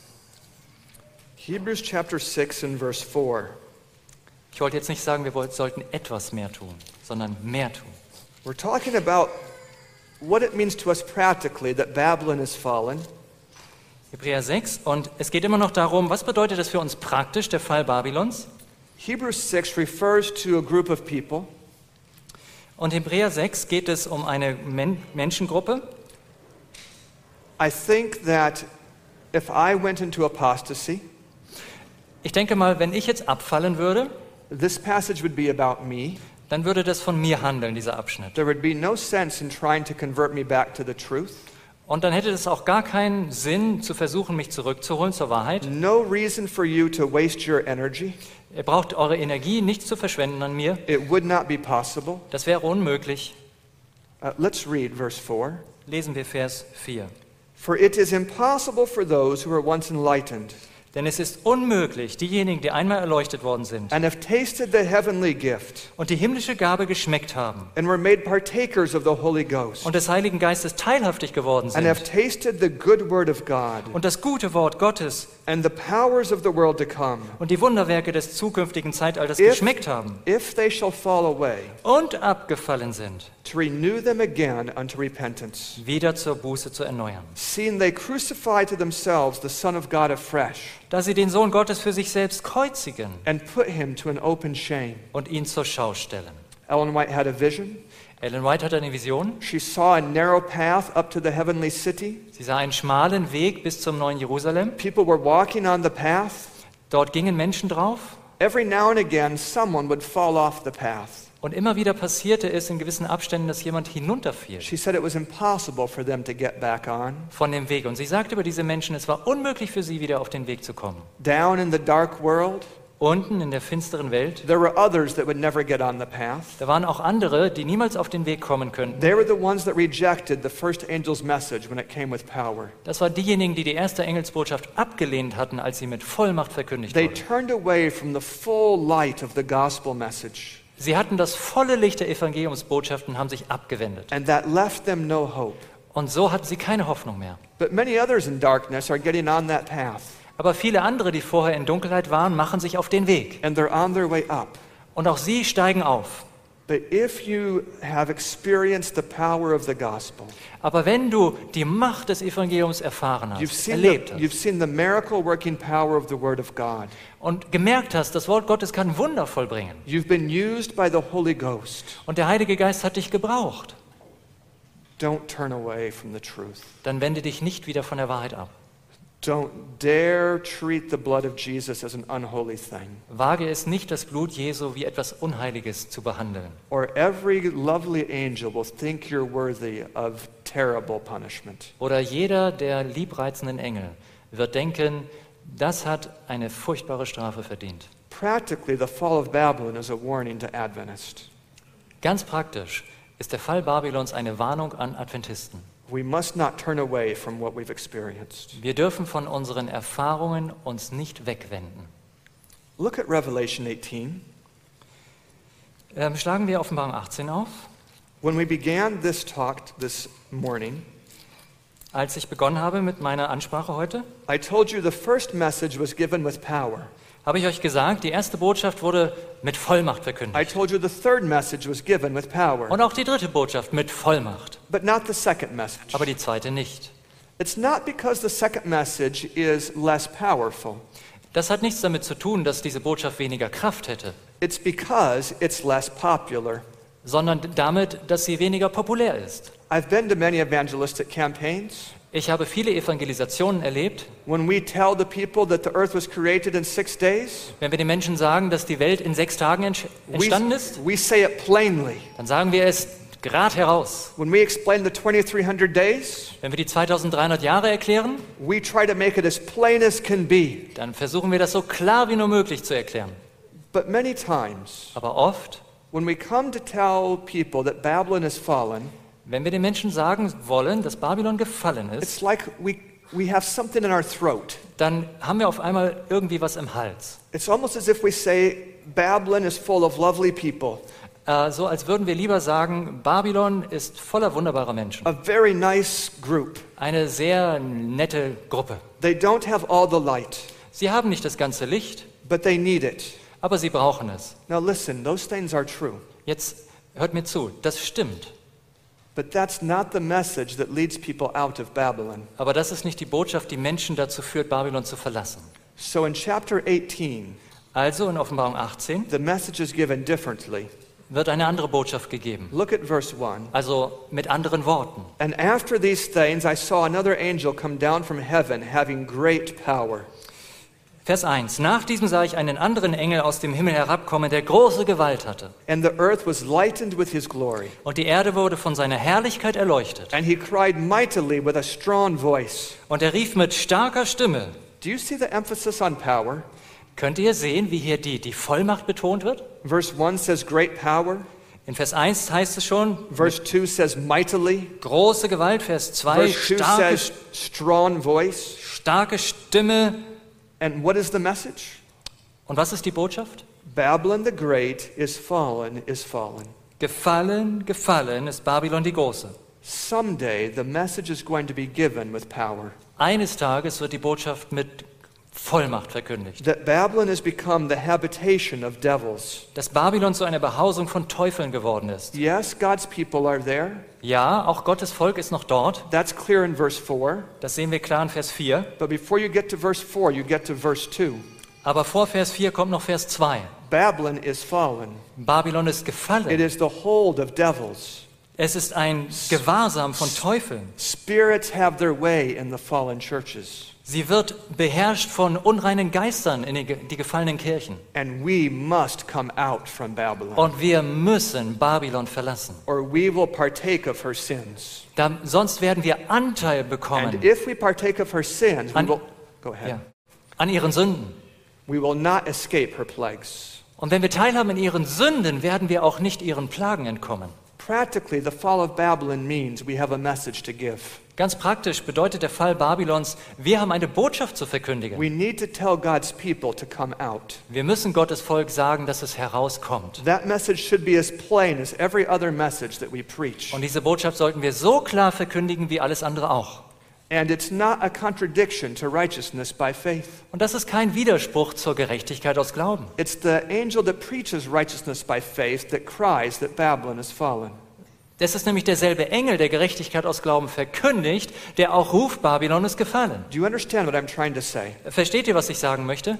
Hebrews chapter 6 and verse 4. Ich wollte jetzt nicht sagen, wir sollten etwas mehr tun, sondern mehr tun. We're talking about what it means to us practically that Babylon is fallen. Hebräer 6, und es geht immer noch darum, was bedeutet das für uns praktisch, der Fall Babylons? Hebrews 6 refers to a group of people Und Hebräer 6 geht es um eine Menschengruppe. I think that if I went into apostasy, Ich denke mal, wenn ich jetzt abfallen würde, this passage would be about me. dann würde das von mir handeln, dieser Abschnitt. There would be no sense in trying to convert me back to the truth. Und dann hätte es auch gar keinen Sinn, zu versuchen, mich zurückzuholen zur Wahrheit. No reason for you to waste your energy. Ihr braucht eure Energie nicht zu verschwenden an mir. It would not be possible. Das wäre unmöglich. Let's read verse 4. Lesen wir Vers 4. For it is impossible for those who were once enlightened Denn es ist unmöglich, diejenigen, die einmal erleuchtet worden sind and have tasted the heavenly gift und die himmlische Gabe geschmeckt haben and were made partakers of the Holy Ghost und des Heiligen Geistes teilhaftig geworden and have sind tasted the good word of God und das gute Wort Gottes and the powers of the world to come, und die Wunderwerke des zukünftigen Zeitalters If- geschmeckt haben if they shall fall away, und abgefallen sind, to renew them again unto repentance, wieder zur Buße zu erneuern. seeing they crucify to themselves the Son of God afresh, Da sie den Sohn Gottes für sich selbst kreuzigen and put him to an open shame. und ihn zur Schau stellen. Ellen White had a vision. Ellen White hatte eine Vision. She saw a narrow path up to the heavenly city. Sie sah einen schmalen Weg bis zum neuen Jerusalem. People were walking on the path. Dort gingen Menschen drauf. Every now and again, someone would fall off the path. Und immer wieder passierte es in gewissen Abständen, dass jemand hinunterfiel She said it was impossible for them to get back on. von dem Weg. Und sie sagte über diese Menschen, es war unmöglich für sie, wieder auf den Weg zu kommen. Down in the dark world, Unten in der finsteren Welt, there were others that would never get on the path. da waren auch andere, die niemals auf den Weg kommen könnten. They were the ones that rejected the first angel's message when it came with power. Das waren diejenigen, die die erste Engelsbotschaft abgelehnt hatten, als sie mit Vollmacht verkündigt They wurde. turned away from the full light of the gospel message, Sie hatten das volle Licht der Evangeliumsbotschaft und haben sich abgewendet. and that left them no hope. Und so hatten sie keine Hoffnung mehr. But many others in darkness are getting on that path, Aber viele andere, die vorher in Dunkelheit waren, machen sich auf den Weg. and they're on their way up. Und auch sie steigen auf. But if you have experienced the power of the gospel, Aber wenn du die Macht des Evangeliums erfahren hast, erlebt you've hast seen the miracle working power of the Word of God. und gemerkt hast, das Wort Gottes kann Wunder vollbringen You've been used by the Holy Ghost. und der Heilige Geist hat dich gebraucht, Don't turn away from the truth. dann wende dich nicht wieder von der Wahrheit ab. Don't dare treat the blood of Jesus as an unholy thing, Wage es nicht, das Blut Jesu wie etwas Unheiliges zu behandeln. or every lovely angel will think you're worthy of terrible punishment. Oder jeder der liebreizenden Engel wird denken, das hat eine furchtbare Strafe verdient. Practically, the fall of Babylon is a warning to Adventists. Ganz praktisch ist der Fall Babylons eine Warnung an Adventisten. We must not turn away from what we've experienced. Wir dürfen von unseren Erfahrungen uns nicht wegwenden. Look at Revelation 18. Schlagen wir Offenbarung 18 auf. When we began this talk this morning, Als ich begonnen habe mit meiner Ansprache heute, I told you the first message was given with power. habe ich euch gesagt, die erste Botschaft wurde mit Vollmacht I verkündigt. told you the third message was given with power, Und auch die dritte Botschaft mit Vollmacht, but not the second message. aber die zweite nicht. It's not because the second message is less powerful. Das hat nichts damit zu tun, dass diese Botschaft weniger Kraft hätte, It's because it's less popular. sondern damit, dass sie weniger populär ist. I've been to many evangelistic campaigns. Ich habe viele Evangelisationen erlebt. When we tell the people that the earth was created in 6 days, Wenn wir den Menschen sagen, dass die Welt in 6 Tagen entstanden ist, we say it plainly. dann sagen wir es gerade heraus. When we explain the 2300 days, Wenn wir die 2300 Jahre erklären, we try to make it as plain as can be. dann versuchen wir das so klar wie nur möglich zu erklären. But many times, Aber oft, when we come to tell people that Babylon has fallen, wenn wir den Menschen sagen wollen, dass Babylon gefallen ist, it's like we have something in our throat. dann haben wir auf einmal irgendwie was im Hals. It's almost as if we say Babylon is full of lovely people, So als würden wir lieber sagen, Babylon ist voller wunderbarer Menschen. a very nice group. Eine sehr nette Gruppe. They don't have all the light, Sie haben nicht das ganze Licht, but they need it. aber sie brauchen es. Now listen, those things are true, Jetzt hört mir zu, das stimmt. but that's not the message that leads people out of Babylon. Aber das ist nicht die Botschaft, die Menschen dazu führt, Babylon zu verlassen. So in chapter 18, Also in Offenbarung 18 the message is given differently. wird eine andere Botschaft gegeben. Look at verse 1. Also mit anderen Worten. And after these things I saw another angel come down from heaven, having great power. Vers 1. Nach diesem sah ich einen anderen Engel aus dem Himmel herabkommen, der große Gewalt hatte. And the earth was lightened with his glory. Und die Erde wurde von seiner Herrlichkeit erleuchtet. And he cried mightily with a strong voice. Und er rief mit starker Stimme. Do you see the emphasis on power? Könnt ihr sehen, wie hier die Vollmacht betont wird? Verse 1 says great power. In Vers 1 heißt es schon, Verse 2 says mightily. große Gewalt. Vers 2, Verse 2 says strong voice. starke Stimme. And what is the message? Und was ist die Botschaft? Babylon the Great is fallen, is fallen. Gefallen, gefallen ist Babylon die Große. Someday the message is going to be given with power. Eines Tages wird die Botschaft mit Vollmacht verkündigt. that Babylon has become the habitation of devils. Dass Babylon zu einer Behausung von Teufeln geworden ist. Yes, God's people are there. Ja, auch Gottes Volk ist noch dort. That's clear in verse 4. Das sehen wir klar in Vers 4. But before you get to verse 4, you get to verse 2. Aber vor Vers 4 kommt noch Vers 2. Babylon is fallen. Babylon ist It gefallen. is the hold of devils. Es ist ein Gewahrsam von Teufeln. Spirits have their way in the fallen churches. Sie wird beherrscht von unreinen Geistern in die gefallenen Kirchen. And we must come out from Babylon, Und wir müssen Babylon verlassen. or we will partake of her sins. Sonst werden wir Anteil And bekommen if we partake of her sins, we will, go ahead. ja, an ihren Sünden. We will not escape her plagues. Und wenn wir teilhaben in ihren Sünden, werden wir auch nicht ihren Plagen entkommen. Practically, the fall of Babylon means we have a message to give. Ganz praktisch bedeutet der Fall Babylons, wir haben eine Botschaft zu verkündigen. We need to tell God's people to come out. Wir müssen Gottes Volk sagen, dass es herauskommt. That message should be as plain as every other message that we preach. Und diese Botschaft sollten wir so klar verkündigen wie alles andere auch. And it's not a contradiction to righteousness by faith. Und das ist kein Widerspruch zur Gerechtigkeit aus Glauben. It's the angel that preaches righteousness by faith that cries that Babylon is fallen. Das ist nämlich derselbe Engel, der Gerechtigkeit aus Glauben verkündigt, der auch ruft, Babylon ist gefallen. Do you understand what I'm trying to say? Versteht ihr, was ich sagen möchte?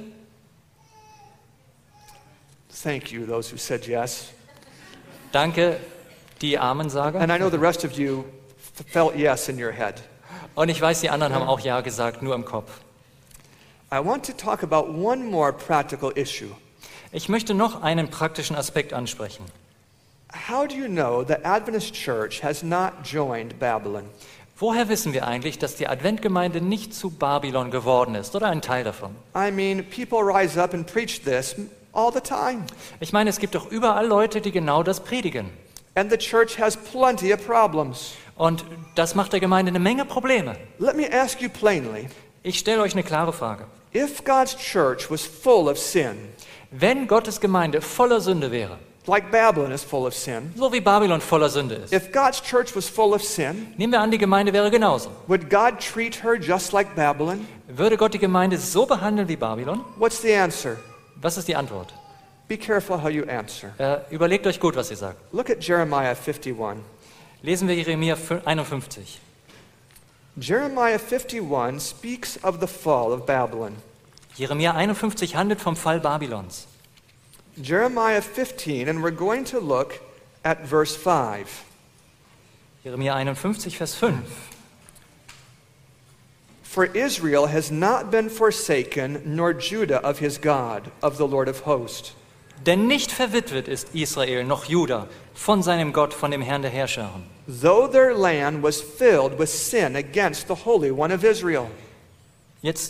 Thank you, those who said yes. Danke, die Amensager. And I know the rest of you felt yes in your head. Und ich weiß, die anderen haben auch Ja gesagt, nur im Kopf. I want to talk about one more practical issue. Ich möchte noch einen praktischen Aspekt ansprechen. How do you know the Adventist church has not joined Babylon? Woher wissen wir eigentlich, dass die Adventgemeinde nicht zu Babylon geworden ist oder ein Teil davon? I mean, people rise up and preach this all the time. Ich meine, es gibt doch überall Leute, die genau das predigen. And the church has plenty of problems. Und das macht der Gemeinde eine Menge Probleme. Let me ask you plainly. Ich stelle euch eine klare Frage. If God's church was full of sin, Wenn Gottes Gemeinde voller Sünde wäre, like Babylon is full of sin, so wie Babylon voller Sünde ist, if God's church was full of sin, nehmen wir an, die Gemeinde wäre genauso. would God treat her just like Babylon? Würde Gott die Gemeinde so behandeln wie Babylon? What's the answer? Was ist die Antwort? Be careful how you answer. Überlegt euch gut, was ihr sagt. Look at Jeremiah 51. Lesen wir Jeremia 51. Jeremiah 51 speaks of the fall of Babylon. Jeremia 51 handelt vom Fall Babylons. Jeremiah 15, and we're going to look at verse 5. Jeremia 51, Vers 5. For Israel has not been forsaken, nor Judah of his God, of the Lord of hosts. Denn nicht verwitwet ist Israel noch Juda von seinem Gott, von dem Herrn der Herrscher. Though their land was filled with sin against the Holy One of Israel. Jetzt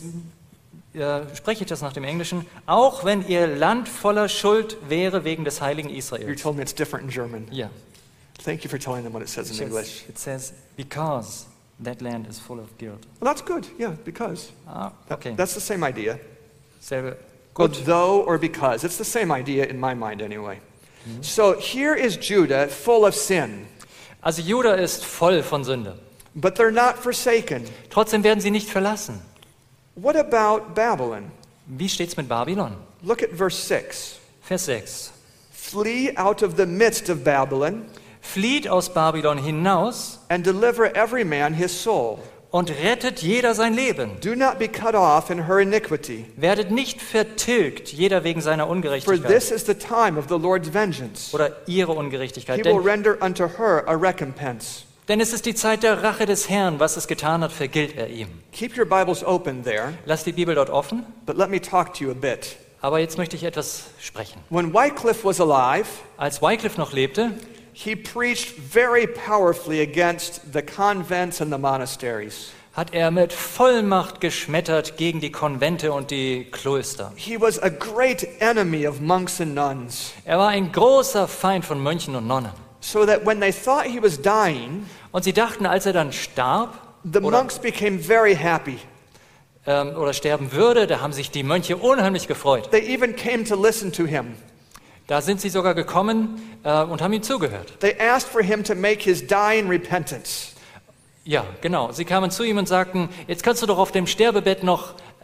spreche ich das nach dem Englischen. Auch wenn ihr Land voller Schuld wäre wegen des heiligen You Israels. told me it's different in German. Ja. Thank you for telling them what it says in English. It says, because that land is full of guilt. Well, that's good. Yeah, because. Okay. That's the same idea. Selbe. Well, Gut. though or because. It's the same idea in my mind anyway. So here is Judah full of sin, Also Juda ist voll von Sünde. but they're not forsaken. Trotzdem werden sie nicht verlassen. What about Babylon? Wie steht's mit Babylon? Look at verse 6. Vers 6. Flee out of the midst of Babylon Flieht aus Babylon hinaus and deliver every man his soul. und rettet jeder sein Leben. Do not be cut off in her iniquity, Werdet nicht vertilgt, jeder wegen seiner for Ungerechtigkeit this is the time of the Lord's vengeance. oder ihre He Ungerechtigkeit. will render unto her a recompense. Denn es ist die Zeit der Rache des Herrn. Was es getan hat, vergilt er ihm. Keep your Bibles open there, Lasst die Bibel dort offen. but let me talk to you a bit. Aber jetzt möchte ich etwas sprechen. When Wycliffe was alive, Als Wycliffe noch lebte, he preached very powerfully against the convents and the monasteries. hat er mit Vollmacht geschmettert gegen die Konvente und die Klöster. He was a great enemy of monks and nuns, Er war ein großer Feind von Mönchen und Nonnen. so that when they thought he was dying, Und sie dachten, als er dann starb the monks became very happy. oder sterben würde, da haben sich die Mönche unheimlich gefreut. They even came to listen to him. Da sind sie sogar gekommen und haben ihm zugehört. They asked for him to make his dying repentance. Ja, genau. Sie kamen zu ihm und sagten, jetzt kannst du doch auf dem Sterbebett noch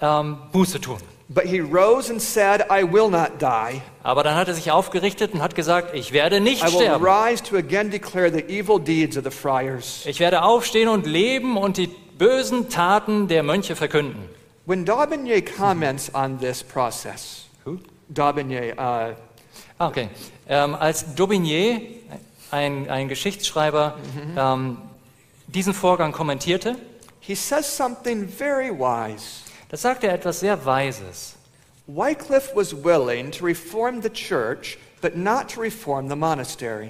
Buße tun. But he rose and said, I will not die. Aber dann hat er sich aufgerichtet und hat gesagt, ich werde nicht I will sterben. rise to again declare the evil deeds of the friars. Ich werde aufstehen und leben und die bösen Taten der Mönche verkünden. When D'Aubigné comments on this process, Who? D'Aubigné, Okay. Als D'Aubigné, ein Geschichtsschreiber, diesen Vorgang kommentierte, he says something very wise. da sagte er etwas sehr Weises. Wycliffe was willing to reform the church, but not to reform the monastery.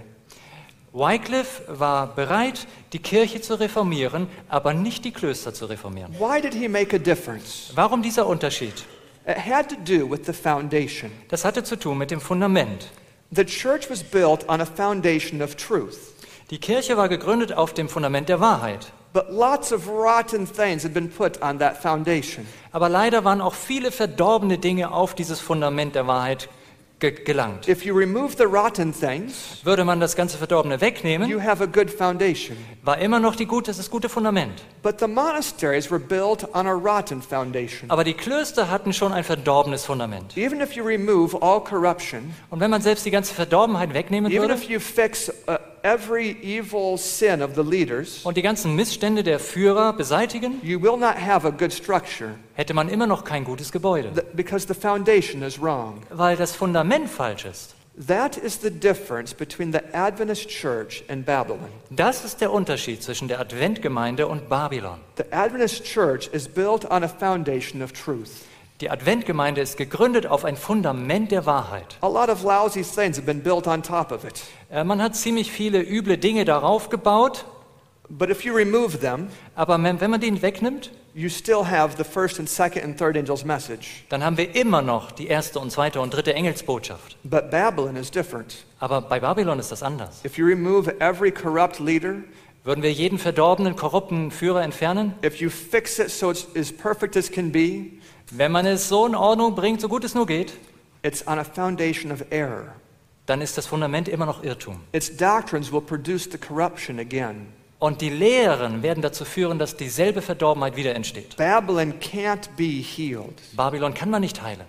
Wycliffe war bereit, die Kirche zu reformieren, aber nicht die Klöster zu reformieren. Why did he make a difference? Warum dieser Unterschied? It had to do with the foundation. Das hatte zu tun mit dem Fundament. The church was built on a foundation of truth. Die Kirche war gegründet auf dem Fundament der Wahrheit. But lots of rotten things had been put on that foundation. Aber leider waren auch viele verdorbene Dinge auf dieses Fundament der Wahrheit gelangt. If you remove the rotten things, Würde man das ganze Verdorbene wegnehmen, you have a good foundation. war immer noch das gute Fundament. But the monasteries were built on a rotten foundation. Aber die Klöster hatten schon ein verdorbenes Fundament. Even if you remove all corruption, Und wenn man selbst die ganze Verdorbenheit wegnehmen even würde if you fix every evil sin of the leaders, und die ganzen Missstände der Führer beseitigen, you will not have a good structure hätte man immer noch kein gutes Gebäude, because the foundation is wrong. weil das Fundament falsch ist. That is the difference between the Adventist church and Babylon. Das ist der Unterschied zwischen der Adventgemeinde und Babylon. The Adventist church is built on a foundation of truth. Die Adventgemeinde ist gegründet auf ein Fundament der Wahrheit. A lot of lousy things have been built on top of it. Man hat ziemlich viele üble Dinge darauf gebaut, But if you remove them, aber wenn man die wegnimmt, you still have the first and second and third angel's message. dann haben wir immer noch die erste und zweite und dritte Engelsbotschaft. But Babylon is different. Aber bei Babylon ist das anders. If you remove every corrupt leader, Würden wir jeden verdorbenen, korrupten Führer entfernen? if you fix it so it's as perfect as can be, Wenn man es so in Ordnung bringt, so gut es nur geht, it's on a foundation of error. dann ist das Fundament immer noch Irrtum. Its doctrines will produce the corruption again. Und die Lehren werden dazu führen, dass dieselbe Verdorbenheit wieder entsteht. Babylon can't be healed. Babylon kann man nicht heilen.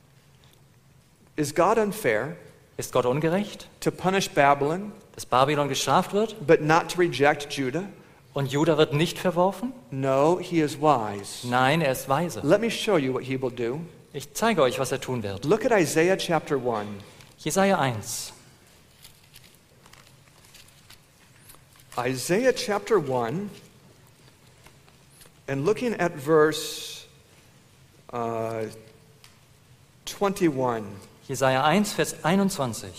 Is God unfair Ist Gott ungerecht, to punish Babylon, dass Babylon gestraft wird but not to reject Judah? und Juda wird nicht verworfen? No, he is wise. Nein, er ist weise. Let me show you what he will do. Ich zeige euch, was er tun wird. Look at Isaiah chapter 1. Jesaja 1. Isaiah chapter 1, and looking at verse 21. Jesaja 1, Vers 21.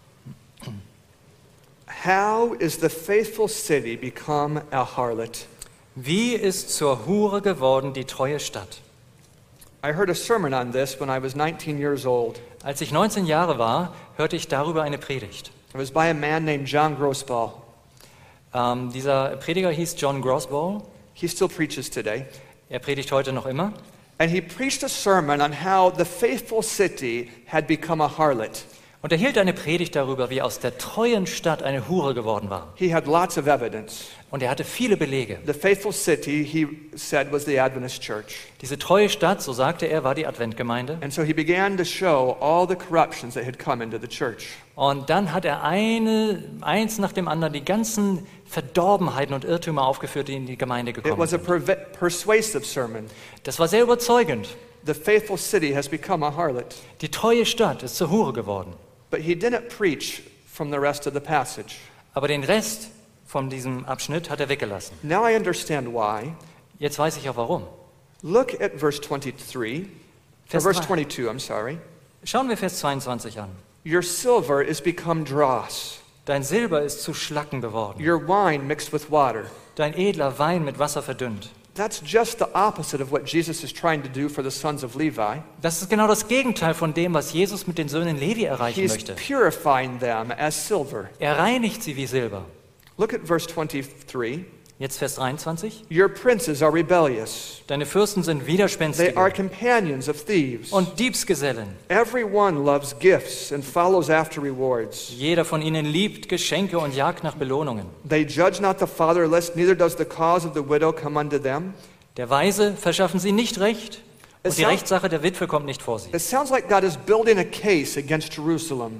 How is the faithful city become a harlot? Wie ist zur Hure geworden die treue Stadt? I heard a sermon on this when I was 19 years old. Als ich 19 Jahre war, hörte ich darüber eine Predigt. It was by a man named John Grossball. Dieser Prediger hieß John Grossball. He still preaches today. Er predigt heute noch immer. And he preached a sermon on how the faithful city had become a harlot. Und er hielt eine Predigt darüber, wie aus der treuen Stadt eine Hure geworden war. He had lots of evidence. Und er hatte viele Belege. The faithful city, he said, was the Adventist church. Diese treue Stadt, so sagte er, war die Adventgemeinde. And so he began to show all the corruptions that had come into the church. Und dann hat er eins nach dem anderen die ganzen Verdorbenheiten und Irrtümer aufgeführt, die in die Gemeinde It gekommen was a sind. persuasive sermon. Das war sehr überzeugend. The faithful city has become a harlot. Die treue Stadt ist zur Hure geworden. But he didn't preach from the rest of the passage. Aber den Rest von diesem Abschnitt hat er weggelassen. Now I understand why. Jetzt weiß ich auch warum. Look at verse 23. Or Vers verse 3. 22, I'm sorry. Schauen wir Vers 22 an. Your silver is become dross. Dein Silber ist zu Schlacken geworden. Your wine mixed with water. Dein edler Wein mit Wasser verdünnt. That's just the opposite of what Jesus is trying to do for the sons of Levi. Das ist genau das Gegenteil von dem, was Jesus mit den Söhnen Levi erreichen He's möchte. purifying them as silver. Er reinigt sie wie Silber. Look at verse 23. Jetzt Vers 23. Your princes are rebellious. Deine Fürsten sind They widerspenstige are companions of thieves. und Diebsgesellen. Everyone loves gifts and follows after rewards. Jeder von ihnen liebt Geschenke und jagt nach Belohnungen. They judge not the fatherless, neither does the cause of the widow come unto them. Der Weise verschaffen sie nicht Recht Und die Rechtssache der Witwe kommt nicht vor sie. It sounds like God is building a case against Jerusalem.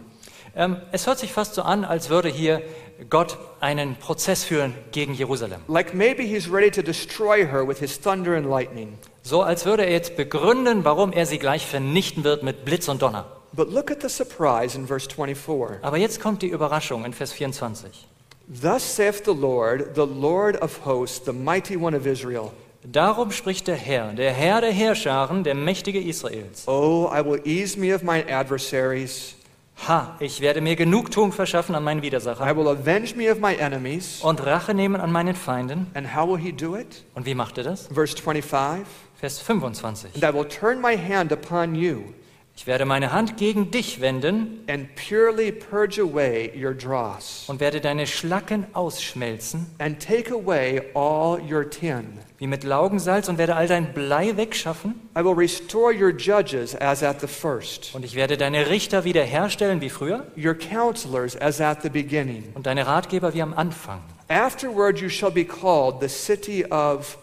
Es hört sich fast so an, als würde hier Gott einen Prozess führen gegen Jerusalem. Like maybe he's ready to destroy her with his thunder and lightning. So als würde er jetzt begründen, warum er sie gleich vernichten wird mit Blitz und Donner. But look at the surprise in verse 24. Aber jetzt kommt die Überraschung in Vers 24. Thus saith the Lord of hosts, the mighty one of Israel. Darum spricht der Herr der Heerscharen, der Mächtige Israels. Oh, I will ease me of mine adversaries. Ha, ich werde mir Genugtuung verschaffen an meinen I Widersacher will avenge me of my enemies. und Rache nehmen an meinen Feinden. And how will he do it? Und wie macht er das? Verse 25. Vers 25. And I will turn my hand upon you Ich werde meine Hand gegen dich wenden and purely purge away your dross und werde deine Schlacken ausschmelzen, and take away all your tin. wie mit Laugensalz, und werde all dein Blei wegschaffen. I will restore your judges as at the first, Und ich werde deine Richter wiederherstellen wie früher your counselors as at the beginning. und deine Ratgeber wie am Anfang. Afterward you shall be called the city of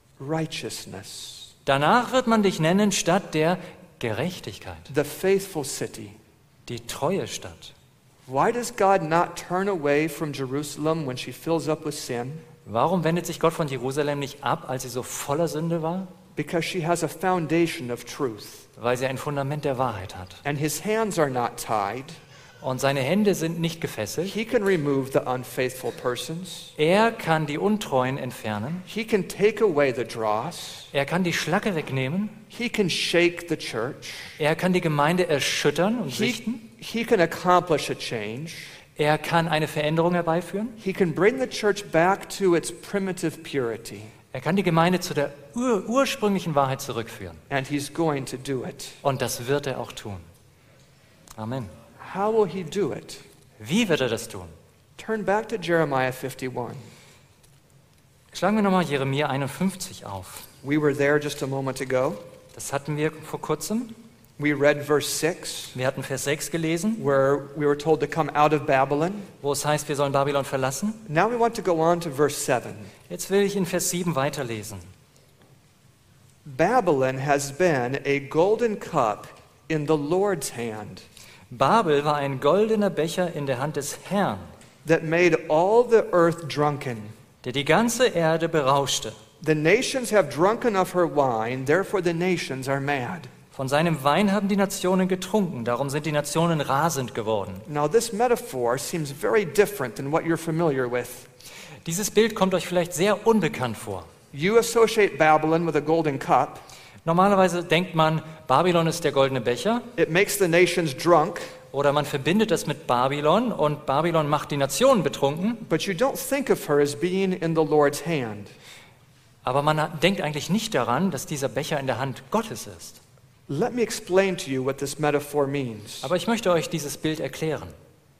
righteousness, Danach wird man dich nennen Stadt der Gerechtigkeit, the faithful city. die treue Stadt. Why does God not turn away from Jerusalem when she fills up with sin? Warum wendet sich Gott von Jerusalem nicht ab, als sie so voller Sünde war? Because she has a foundation of truth, Weil sie ein Fundament der Wahrheit hat. and his hands are not tied. Und seine Hände sind nicht gefesselt. He can remove the unfaithful persons. Er kann die Untreuen entfernen. He can take away the dross. Er kann die Schlacke wegnehmen. He can shake the church. Er kann die Gemeinde erschüttern und sichten. He can accomplish a change. Er kann eine Veränderung herbeiführen. He can bring the church back to its primitive purity. Er kann die Gemeinde zu der ursprünglichen Wahrheit zurückführen. And he's going to do it. Und das wird er auch tun. Amen. How will he do it? Wie wird er das tun? Turn back to Jeremiah 51. Schlagen wir nochmal Jeremia 51 auf. We were there just a moment ago. Das hatten wir vor kurzem. We read verse 6, Wir hatten Vers 6 gelesen, where we were told to come out of Babylon. wo es heißt, wir sollen Babylon verlassen. Now we want to go on to verse 7. Jetzt will ich in Vers 7 weiterlesen. Babylon has been a golden cup in the Lord's hand Babel war ein goldener Becher in der Hand des Herrn, that made all the earth drunken. der die ganze Erde berauschte. The nations have drunken of her wine, therefore the nations are mad. Von seinem Wein haben die Nationen getrunken, darum sind die Nationen rasend geworden. Now this metaphor seems very different than what you're familiar with. Dieses Bild kommt euch vielleicht sehr unbekannt vor. You associate Babylon with a golden cup. Normalerweise denkt man, Babylon ist der goldene Becher, It makes the nations drunk, oder man verbindet das mit Babylon und Babylon macht die Nationen betrunken, but you don't think of her as being in the Lord's hand. aber man denkt eigentlich nicht daran, dass dieser Becher in der Hand Gottes ist. Let me explain to you what this metaphor means. Aber ich möchte euch dieses Bild erklären.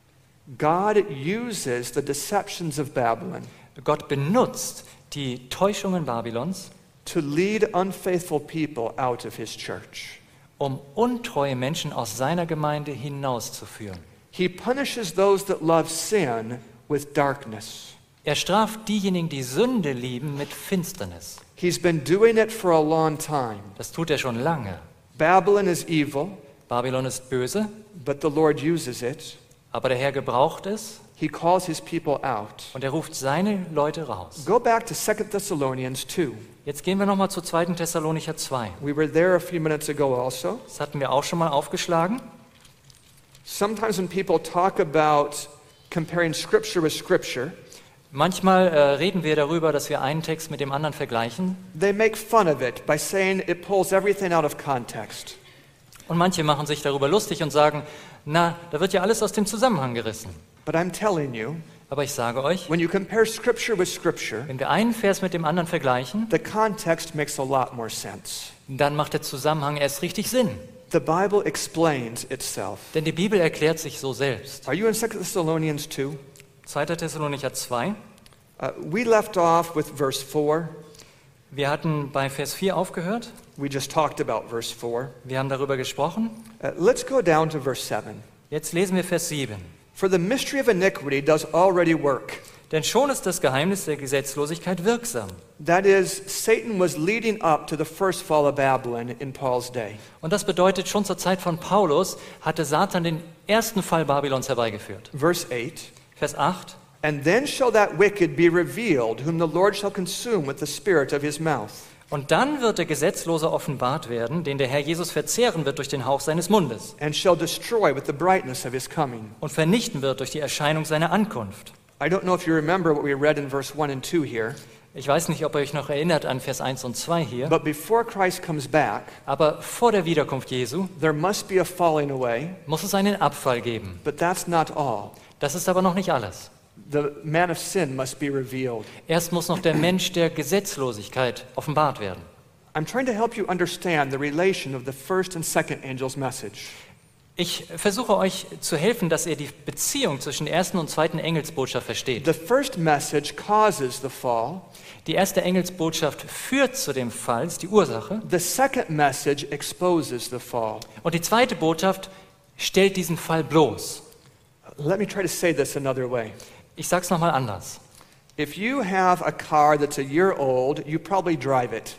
God uses the deceptions of Babylon Gott benutzt die Täuschungen Babylons, to lead unfaithful people out of his church. um untreue Menschen aus seiner Gemeinde hinauszuführen. He punishes those that love sin with darkness. Er straft diejenigen, die Sünde lieben, mit Finsternis. He's been doing it for a long time. Das tut er schon lange. Babylon is evil, Babylon ist böse, but the Lord uses it. aber der Herr gebraucht es He calls his people out. und er ruft seine Leute raus. Go back to 2 Thessalonians 2. Jetzt gehen wir nochmal zu 2. Thessalonicher 2. We were there a few minutes ago also. Das hatten wir auch schon mal aufgeschlagen. Sometimes when people talk about comparing scripture with scripture, Manchmal reden wir darüber, dass wir einen Text mit dem anderen vergleichen. they make fun of it by saying it pulls everything out of context. Und manche machen sich darüber lustig und sagen, na, da wird ja alles aus dem Zusammenhang gerissen. But I'm telling you, Aber ich sage euch, when you compare scripture with scripture, wenn wir einen Vers mit dem anderen vergleichen, the context makes a lot more sense. dann macht der Zusammenhang erst richtig Sinn. The Bible explains itself. Denn die Bibel erklärt sich so selbst. Are you in 2 Thessalonians 2? 2. Thessalonicher 2. We left off with verse 4. Wir hatten bei Vers 4 aufgehört. We just talked about verse 4. Wir haben darüber gesprochen. Let's go down to verse 7. Jetzt lesen wir Vers 7. For the mystery of iniquity does already work. Denn schon ist das Geheimnis der Gesetzlosigkeit wirksam. That is, Satan was leading up to the first fall of Babylon in Paul's day. Und das bedeutet, schon zur Zeit von Paulus hatte Satan den ersten Fall Babylons herbeigeführt. Verse 8. Vers 8. And then shall that wicked be revealed, whom the Lord shall consume with the spirit of his mouth. Und dann wird der Gesetzlose offenbart werden, den der Herr Jesus verzehren wird durch den Hauch seines Mundes And shall destroy with the brightness of his coming. und vernichten wird durch die Erscheinung seiner Ankunft. I don't know if you remember what we read in verse 1 and 2 here, Ich weiß nicht, ob ihr euch noch erinnert an Vers 1 und 2 hier, but before Christ comes back, aber vor der Wiederkunft Jesu there must be a falling away, muss es einen Abfall geben. but that's not all. Das ist aber noch nicht alles. The man of sin must be revealed. Erst muss noch der Mensch der Gesetzlosigkeit offenbart werden. I'm trying to help you understand the relation of the first and second angel's message. Ich versuche euch zu helfen, dass ihr die Beziehung zwischen der ersten und zweiten Engelsbotschaft versteht. The first message causes the fall. Die erste Engelsbotschaft führt zu dem Fall, ist die Ursache. The second message exposes the fall. Und die zweite Botschaft stellt diesen Fall bloß. Let me try to say this another way. Ich sage es nochmal anders. If you have a car that's a year old, you probably drive it.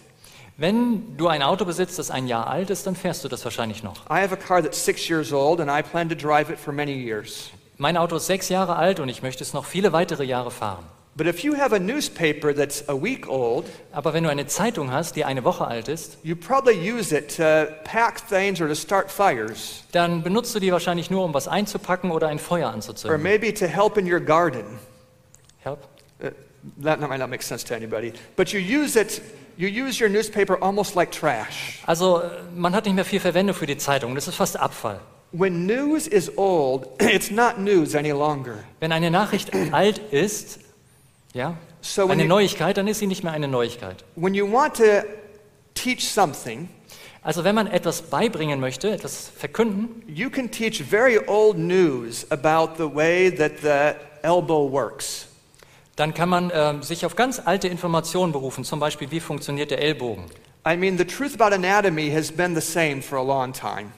Wenn du ein Auto besitzt, das ein Jahr alt ist, dann fährst du das wahrscheinlich noch. I have a car that's 6 years old, and I plan to drive it for many years. Mein Auto ist 6 Jahre alt und ich möchte es noch viele weitere Jahre fahren. But if you have a newspaper that's a week old, Aber wenn du eine Zeitung hast, die eine Woche alt ist, you probably use it to pack things or to start fires, dann benutzt du die wahrscheinlich nur, um was einzupacken oder ein Feuer or anzuzünden. maybe to help in your garden. Help? That might not make sense to anybody. But you use your newspaper almost like trash. Also man hat nicht mehr viel Verwendung für die Zeitung, das ist fast Abfall. When news is old, it's not news any longer. Wenn eine Nachricht alt ist, ja, So when eine you- Neuigkeit, dann ist sie nicht mehr eine Neuigkeit. When you want to teach something, Also wenn man etwas beibringen möchte, etwas verkünden, you can teach very old news about the way that the elbow works. dann kann man sich auf ganz alte Informationen berufen, zum Beispiel, wie funktioniert der Ellbogen. I mean, the truth about anatomy has been the same for a long time.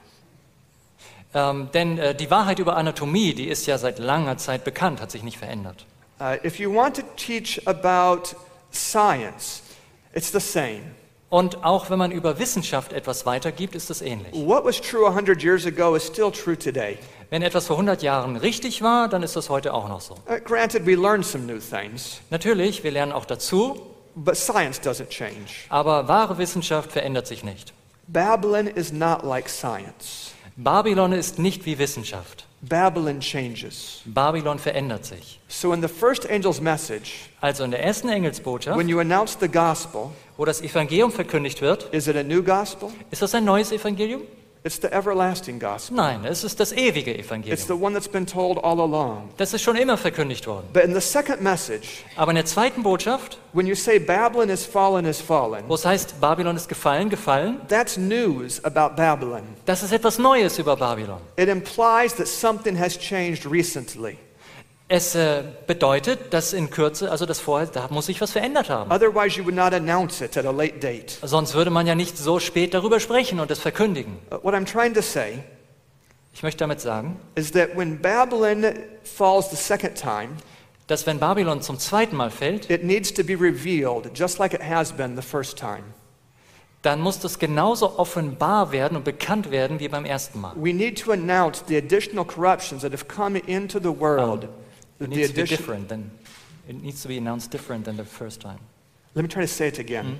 Denn die Wahrheit über Anatomie, die ist ja seit langer Zeit bekannt, hat sich nicht verändert. If you want to teach about science, it's the same. Und auch wenn man über Wissenschaft etwas weitergibt, ist es ähnlich. What was true 100 years ago is still true today. Wenn etwas vor 100 Jahren richtig war, dann ist das heute auch noch so. Granted, we learned some new things, Natürlich, wir lernen auch dazu, but science doesn't change. aber wahre Wissenschaft verändert sich nicht. Babylon is not like science. Babylon ist nicht wie Wissenschaft. Babylon changes. Babylon verändert sich. So in the first angel's message, Also in der ersten Engelsbotschaft, when you announce the gospel, wo das Evangelium verkündigt wird, is it a new gospel? ist das ein neues Evangelium? It's the everlasting gospel. Nein, es ist das ewige It's the Evangelium. one that's been told all along. Das ist schon immer verkündigt worden. But in the second message, Aber in der zweiten Botschaft, when you say Babylon is fallen, wo es heißt, Babylon ist gefallen, gefallen, that's news about Babylon. das ist etwas Neues über Babylon. It implies that something has changed recently. Es bedeutet, dass in Kürze, also das vorher, da muss sich was verändert haben. Otherwise, you would not announce it at a late date. Sonst würde man ja nicht so spät darüber sprechen und es verkündigen. What I'm trying to say Ich möchte damit sagen, is that when Babylon falls the second time, dass wenn Babylon zum zweiten Mal fällt, it needs to be revealed just like it has been the first time. dann muss das genauso offenbar werden und bekannt werden wie beim ersten Mal. We need to announce the additional corruptions that have come into the world. It needs to be different than, it needs to be announced different than the first time. Let me try to say it again.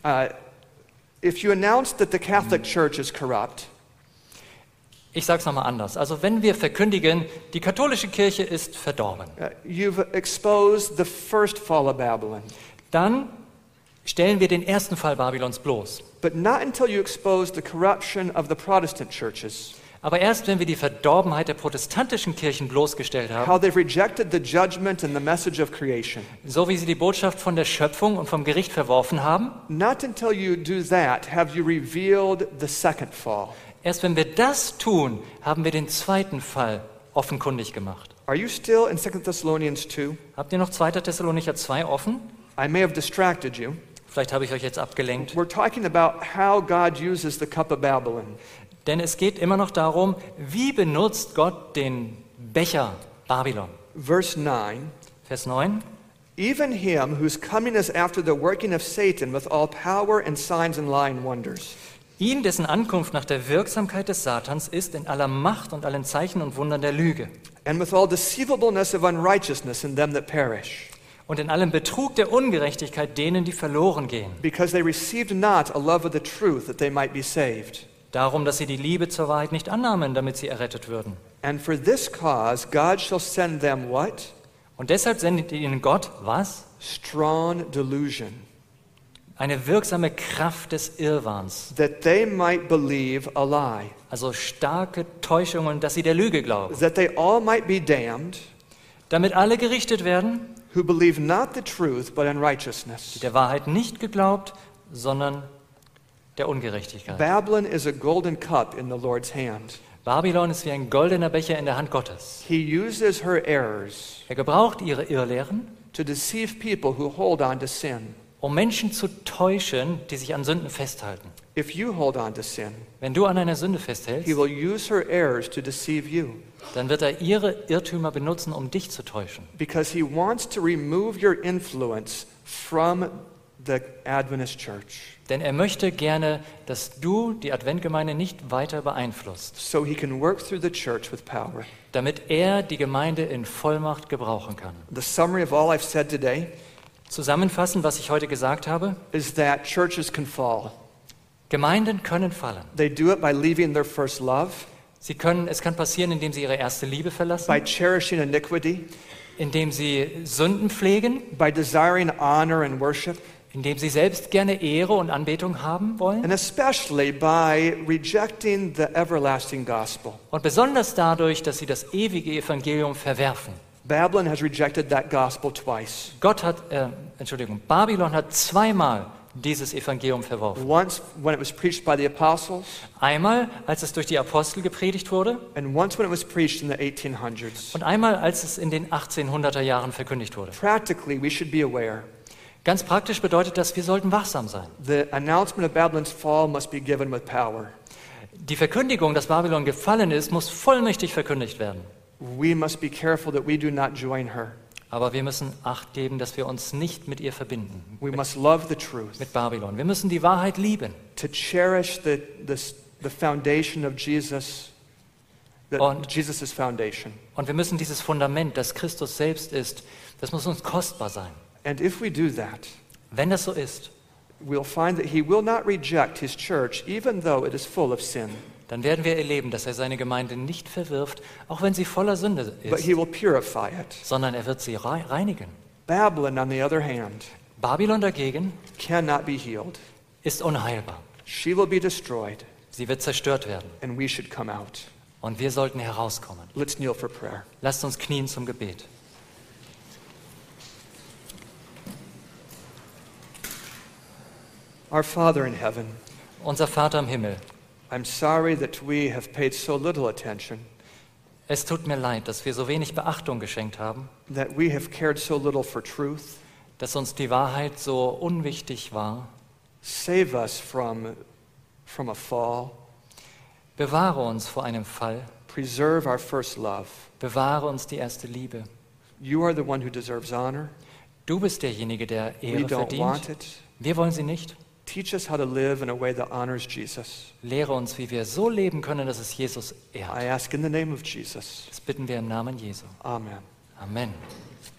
If you announce that the Catholic Church is corrupt, Ich sage es nochmal anders. Also wenn wir verkündigen, die katholische Kirche ist verdorben, you've exposed the first fall of Babylon. dann stellen wir den ersten Fall Babylons bloß. But not until you expose the corruption of the Protestant churches, Aber erst wenn wir die Verdorbenheit der protestantischen Kirchen bloßgestellt haben, how they've rejected the judgment and the message of creation, so wie sie die Botschaft von der Schöpfung und vom Gericht verworfen haben, not until you do that have you revealed the second fall. erst wenn wir das tun, haben wir den zweiten Fall offenkundig gemacht. Are you still in 2 Thessalonians 2? Habt ihr noch 2. Thessalonicher 2 offen? I may have distracted you. Vielleicht habe ich euch jetzt abgelenkt. We're talking about how God uses the cup of Babylon. Denn es geht immer noch darum, wie benutzt Gott den Becher Babylon. Verse 9, Vers 9. even him whose coming is after the working of Satan with all power and signs and lying wonders. Ihn, dessen Ankunft nach der Wirksamkeit des Satans ist, in aller Macht und allen Zeichen und Wundern der Lüge. And with all deceivableness of unrighteousness in them that perish. Und in allem Betrug der Ungerechtigkeit denen, die verloren gehen. Because they received not a love of the truth that they might be saved. Darum, dass sie die Liebe zur Wahrheit nicht annahmen, damit sie errettet würden. And for this cause God shall send them what? Und deshalb sendet ihnen Gott, was? Strong delusion. Eine wirksame Kraft des Irrwahns. That they might believe a lie. Also starke Täuschungen, dass sie der Lüge glauben. That they all might be damned. Damit alle gerichtet werden, who believe not the truth, but unrighteousness. die der Wahrheit nicht geglaubt, sondern der Ungerechtigkeit. Babylon is a golden cup in the Lord's hand. Babylon ist wie ein goldener Becher in der Hand Gottes. He uses her errors Er gebraucht ihre Irrlehren, to deceive people who hold on to sin. um Menschen zu täuschen, die sich an Sünden festhalten. If you hold on to sin, Wenn du an einer Sünde festhältst, he will use her errors to deceive you. dann wird er ihre Irrtümer benutzen, um dich zu täuschen. Because he wants to remove your influence from the Adventist church. Denn er möchte gerne, dass du die Adventgemeinde nicht weiter beeinflusst, So he can work through the church with power. damit er die Gemeinde in Vollmacht gebrauchen kann. The summary of all I've said today Zusammenfassend, was ich heute gesagt habe: is that churches can fall. Gemeinden können fallen. They do it by leaving their first love, Es kann passieren, indem sie ihre erste Liebe verlassen, by cherishing iniquity, indem sie Sünden pflegen, by desiring honor and worship, indem sie selbst gerne Ehre und Anbetung haben wollen and especially by rejecting the everlasting gospel. und besonders dadurch, dass sie das ewige Evangelium verwerfen. Babylon has rejected that gospel twice. Babylon hat zweimal dieses Evangelium verworfen. Once when it was preached by the apostles, Einmal, als es durch die Apostel gepredigt wurde, and once when it was preached in the 1800s. und einmal, als es in den 1800er Jahren verkündigt wurde. Practically, we should be aware. Ganz praktisch bedeutet das, wir sollten wachsam sein. The announcement of Babylon's fall must be given with power. Die Verkündigung, dass Babylon gefallen ist, muss vollmächtig verkündigt werden. We must be careful that we do not join her. Aber wir müssen Acht geben, dass wir uns nicht mit ihr verbinden, We must love the truth. mit Babylon. Wir müssen die Wahrheit lieben. To cherish the foundation of Jesus, Und- Jesus' foundation. Und wir müssen dieses Fundament, das Christus selbst ist, das muss uns kostbar sein. And if we do that, Wenn das so ist, we'll find that he will not reject his church even though it is full of sin, dann werden wir erleben, dass er seine Gemeinde nicht verwirft, auch wenn sie voller Sünde but ist, he will purify it. sondern er wird sie reinigen. Babylon, on the other hand, Babylon dagegen cannot be healed. ist unheilbar. She will be destroyed, Sie wird zerstört werden. and we should come out. Und wir sollten herauskommen. Let's kneel for prayer. Lasst uns knien zum Gebet. Our Father in heaven, Unser Vater im Himmel, I'm sorry that we have paid so little attention, es tut mir leid, dass wir so wenig Beachtung geschenkt haben, that we have cared so little for truth. dass uns die Wahrheit so unwichtig war. Save us from a fall. Bewahre uns vor einem Fall. Preserve our first love. Bewahre uns die erste Liebe. You are the one who deserves honor. Du bist derjenige, der We Ehre don't want verdient. it. Wir wollen sie nicht. Teach us how to live in a way that honors Jesus. Lehre uns, wie wir so leben können, dass es Jesus ehrt. I ask in the name of Jesus. Das bitten wir im Namen Jesu. Amen. Amen.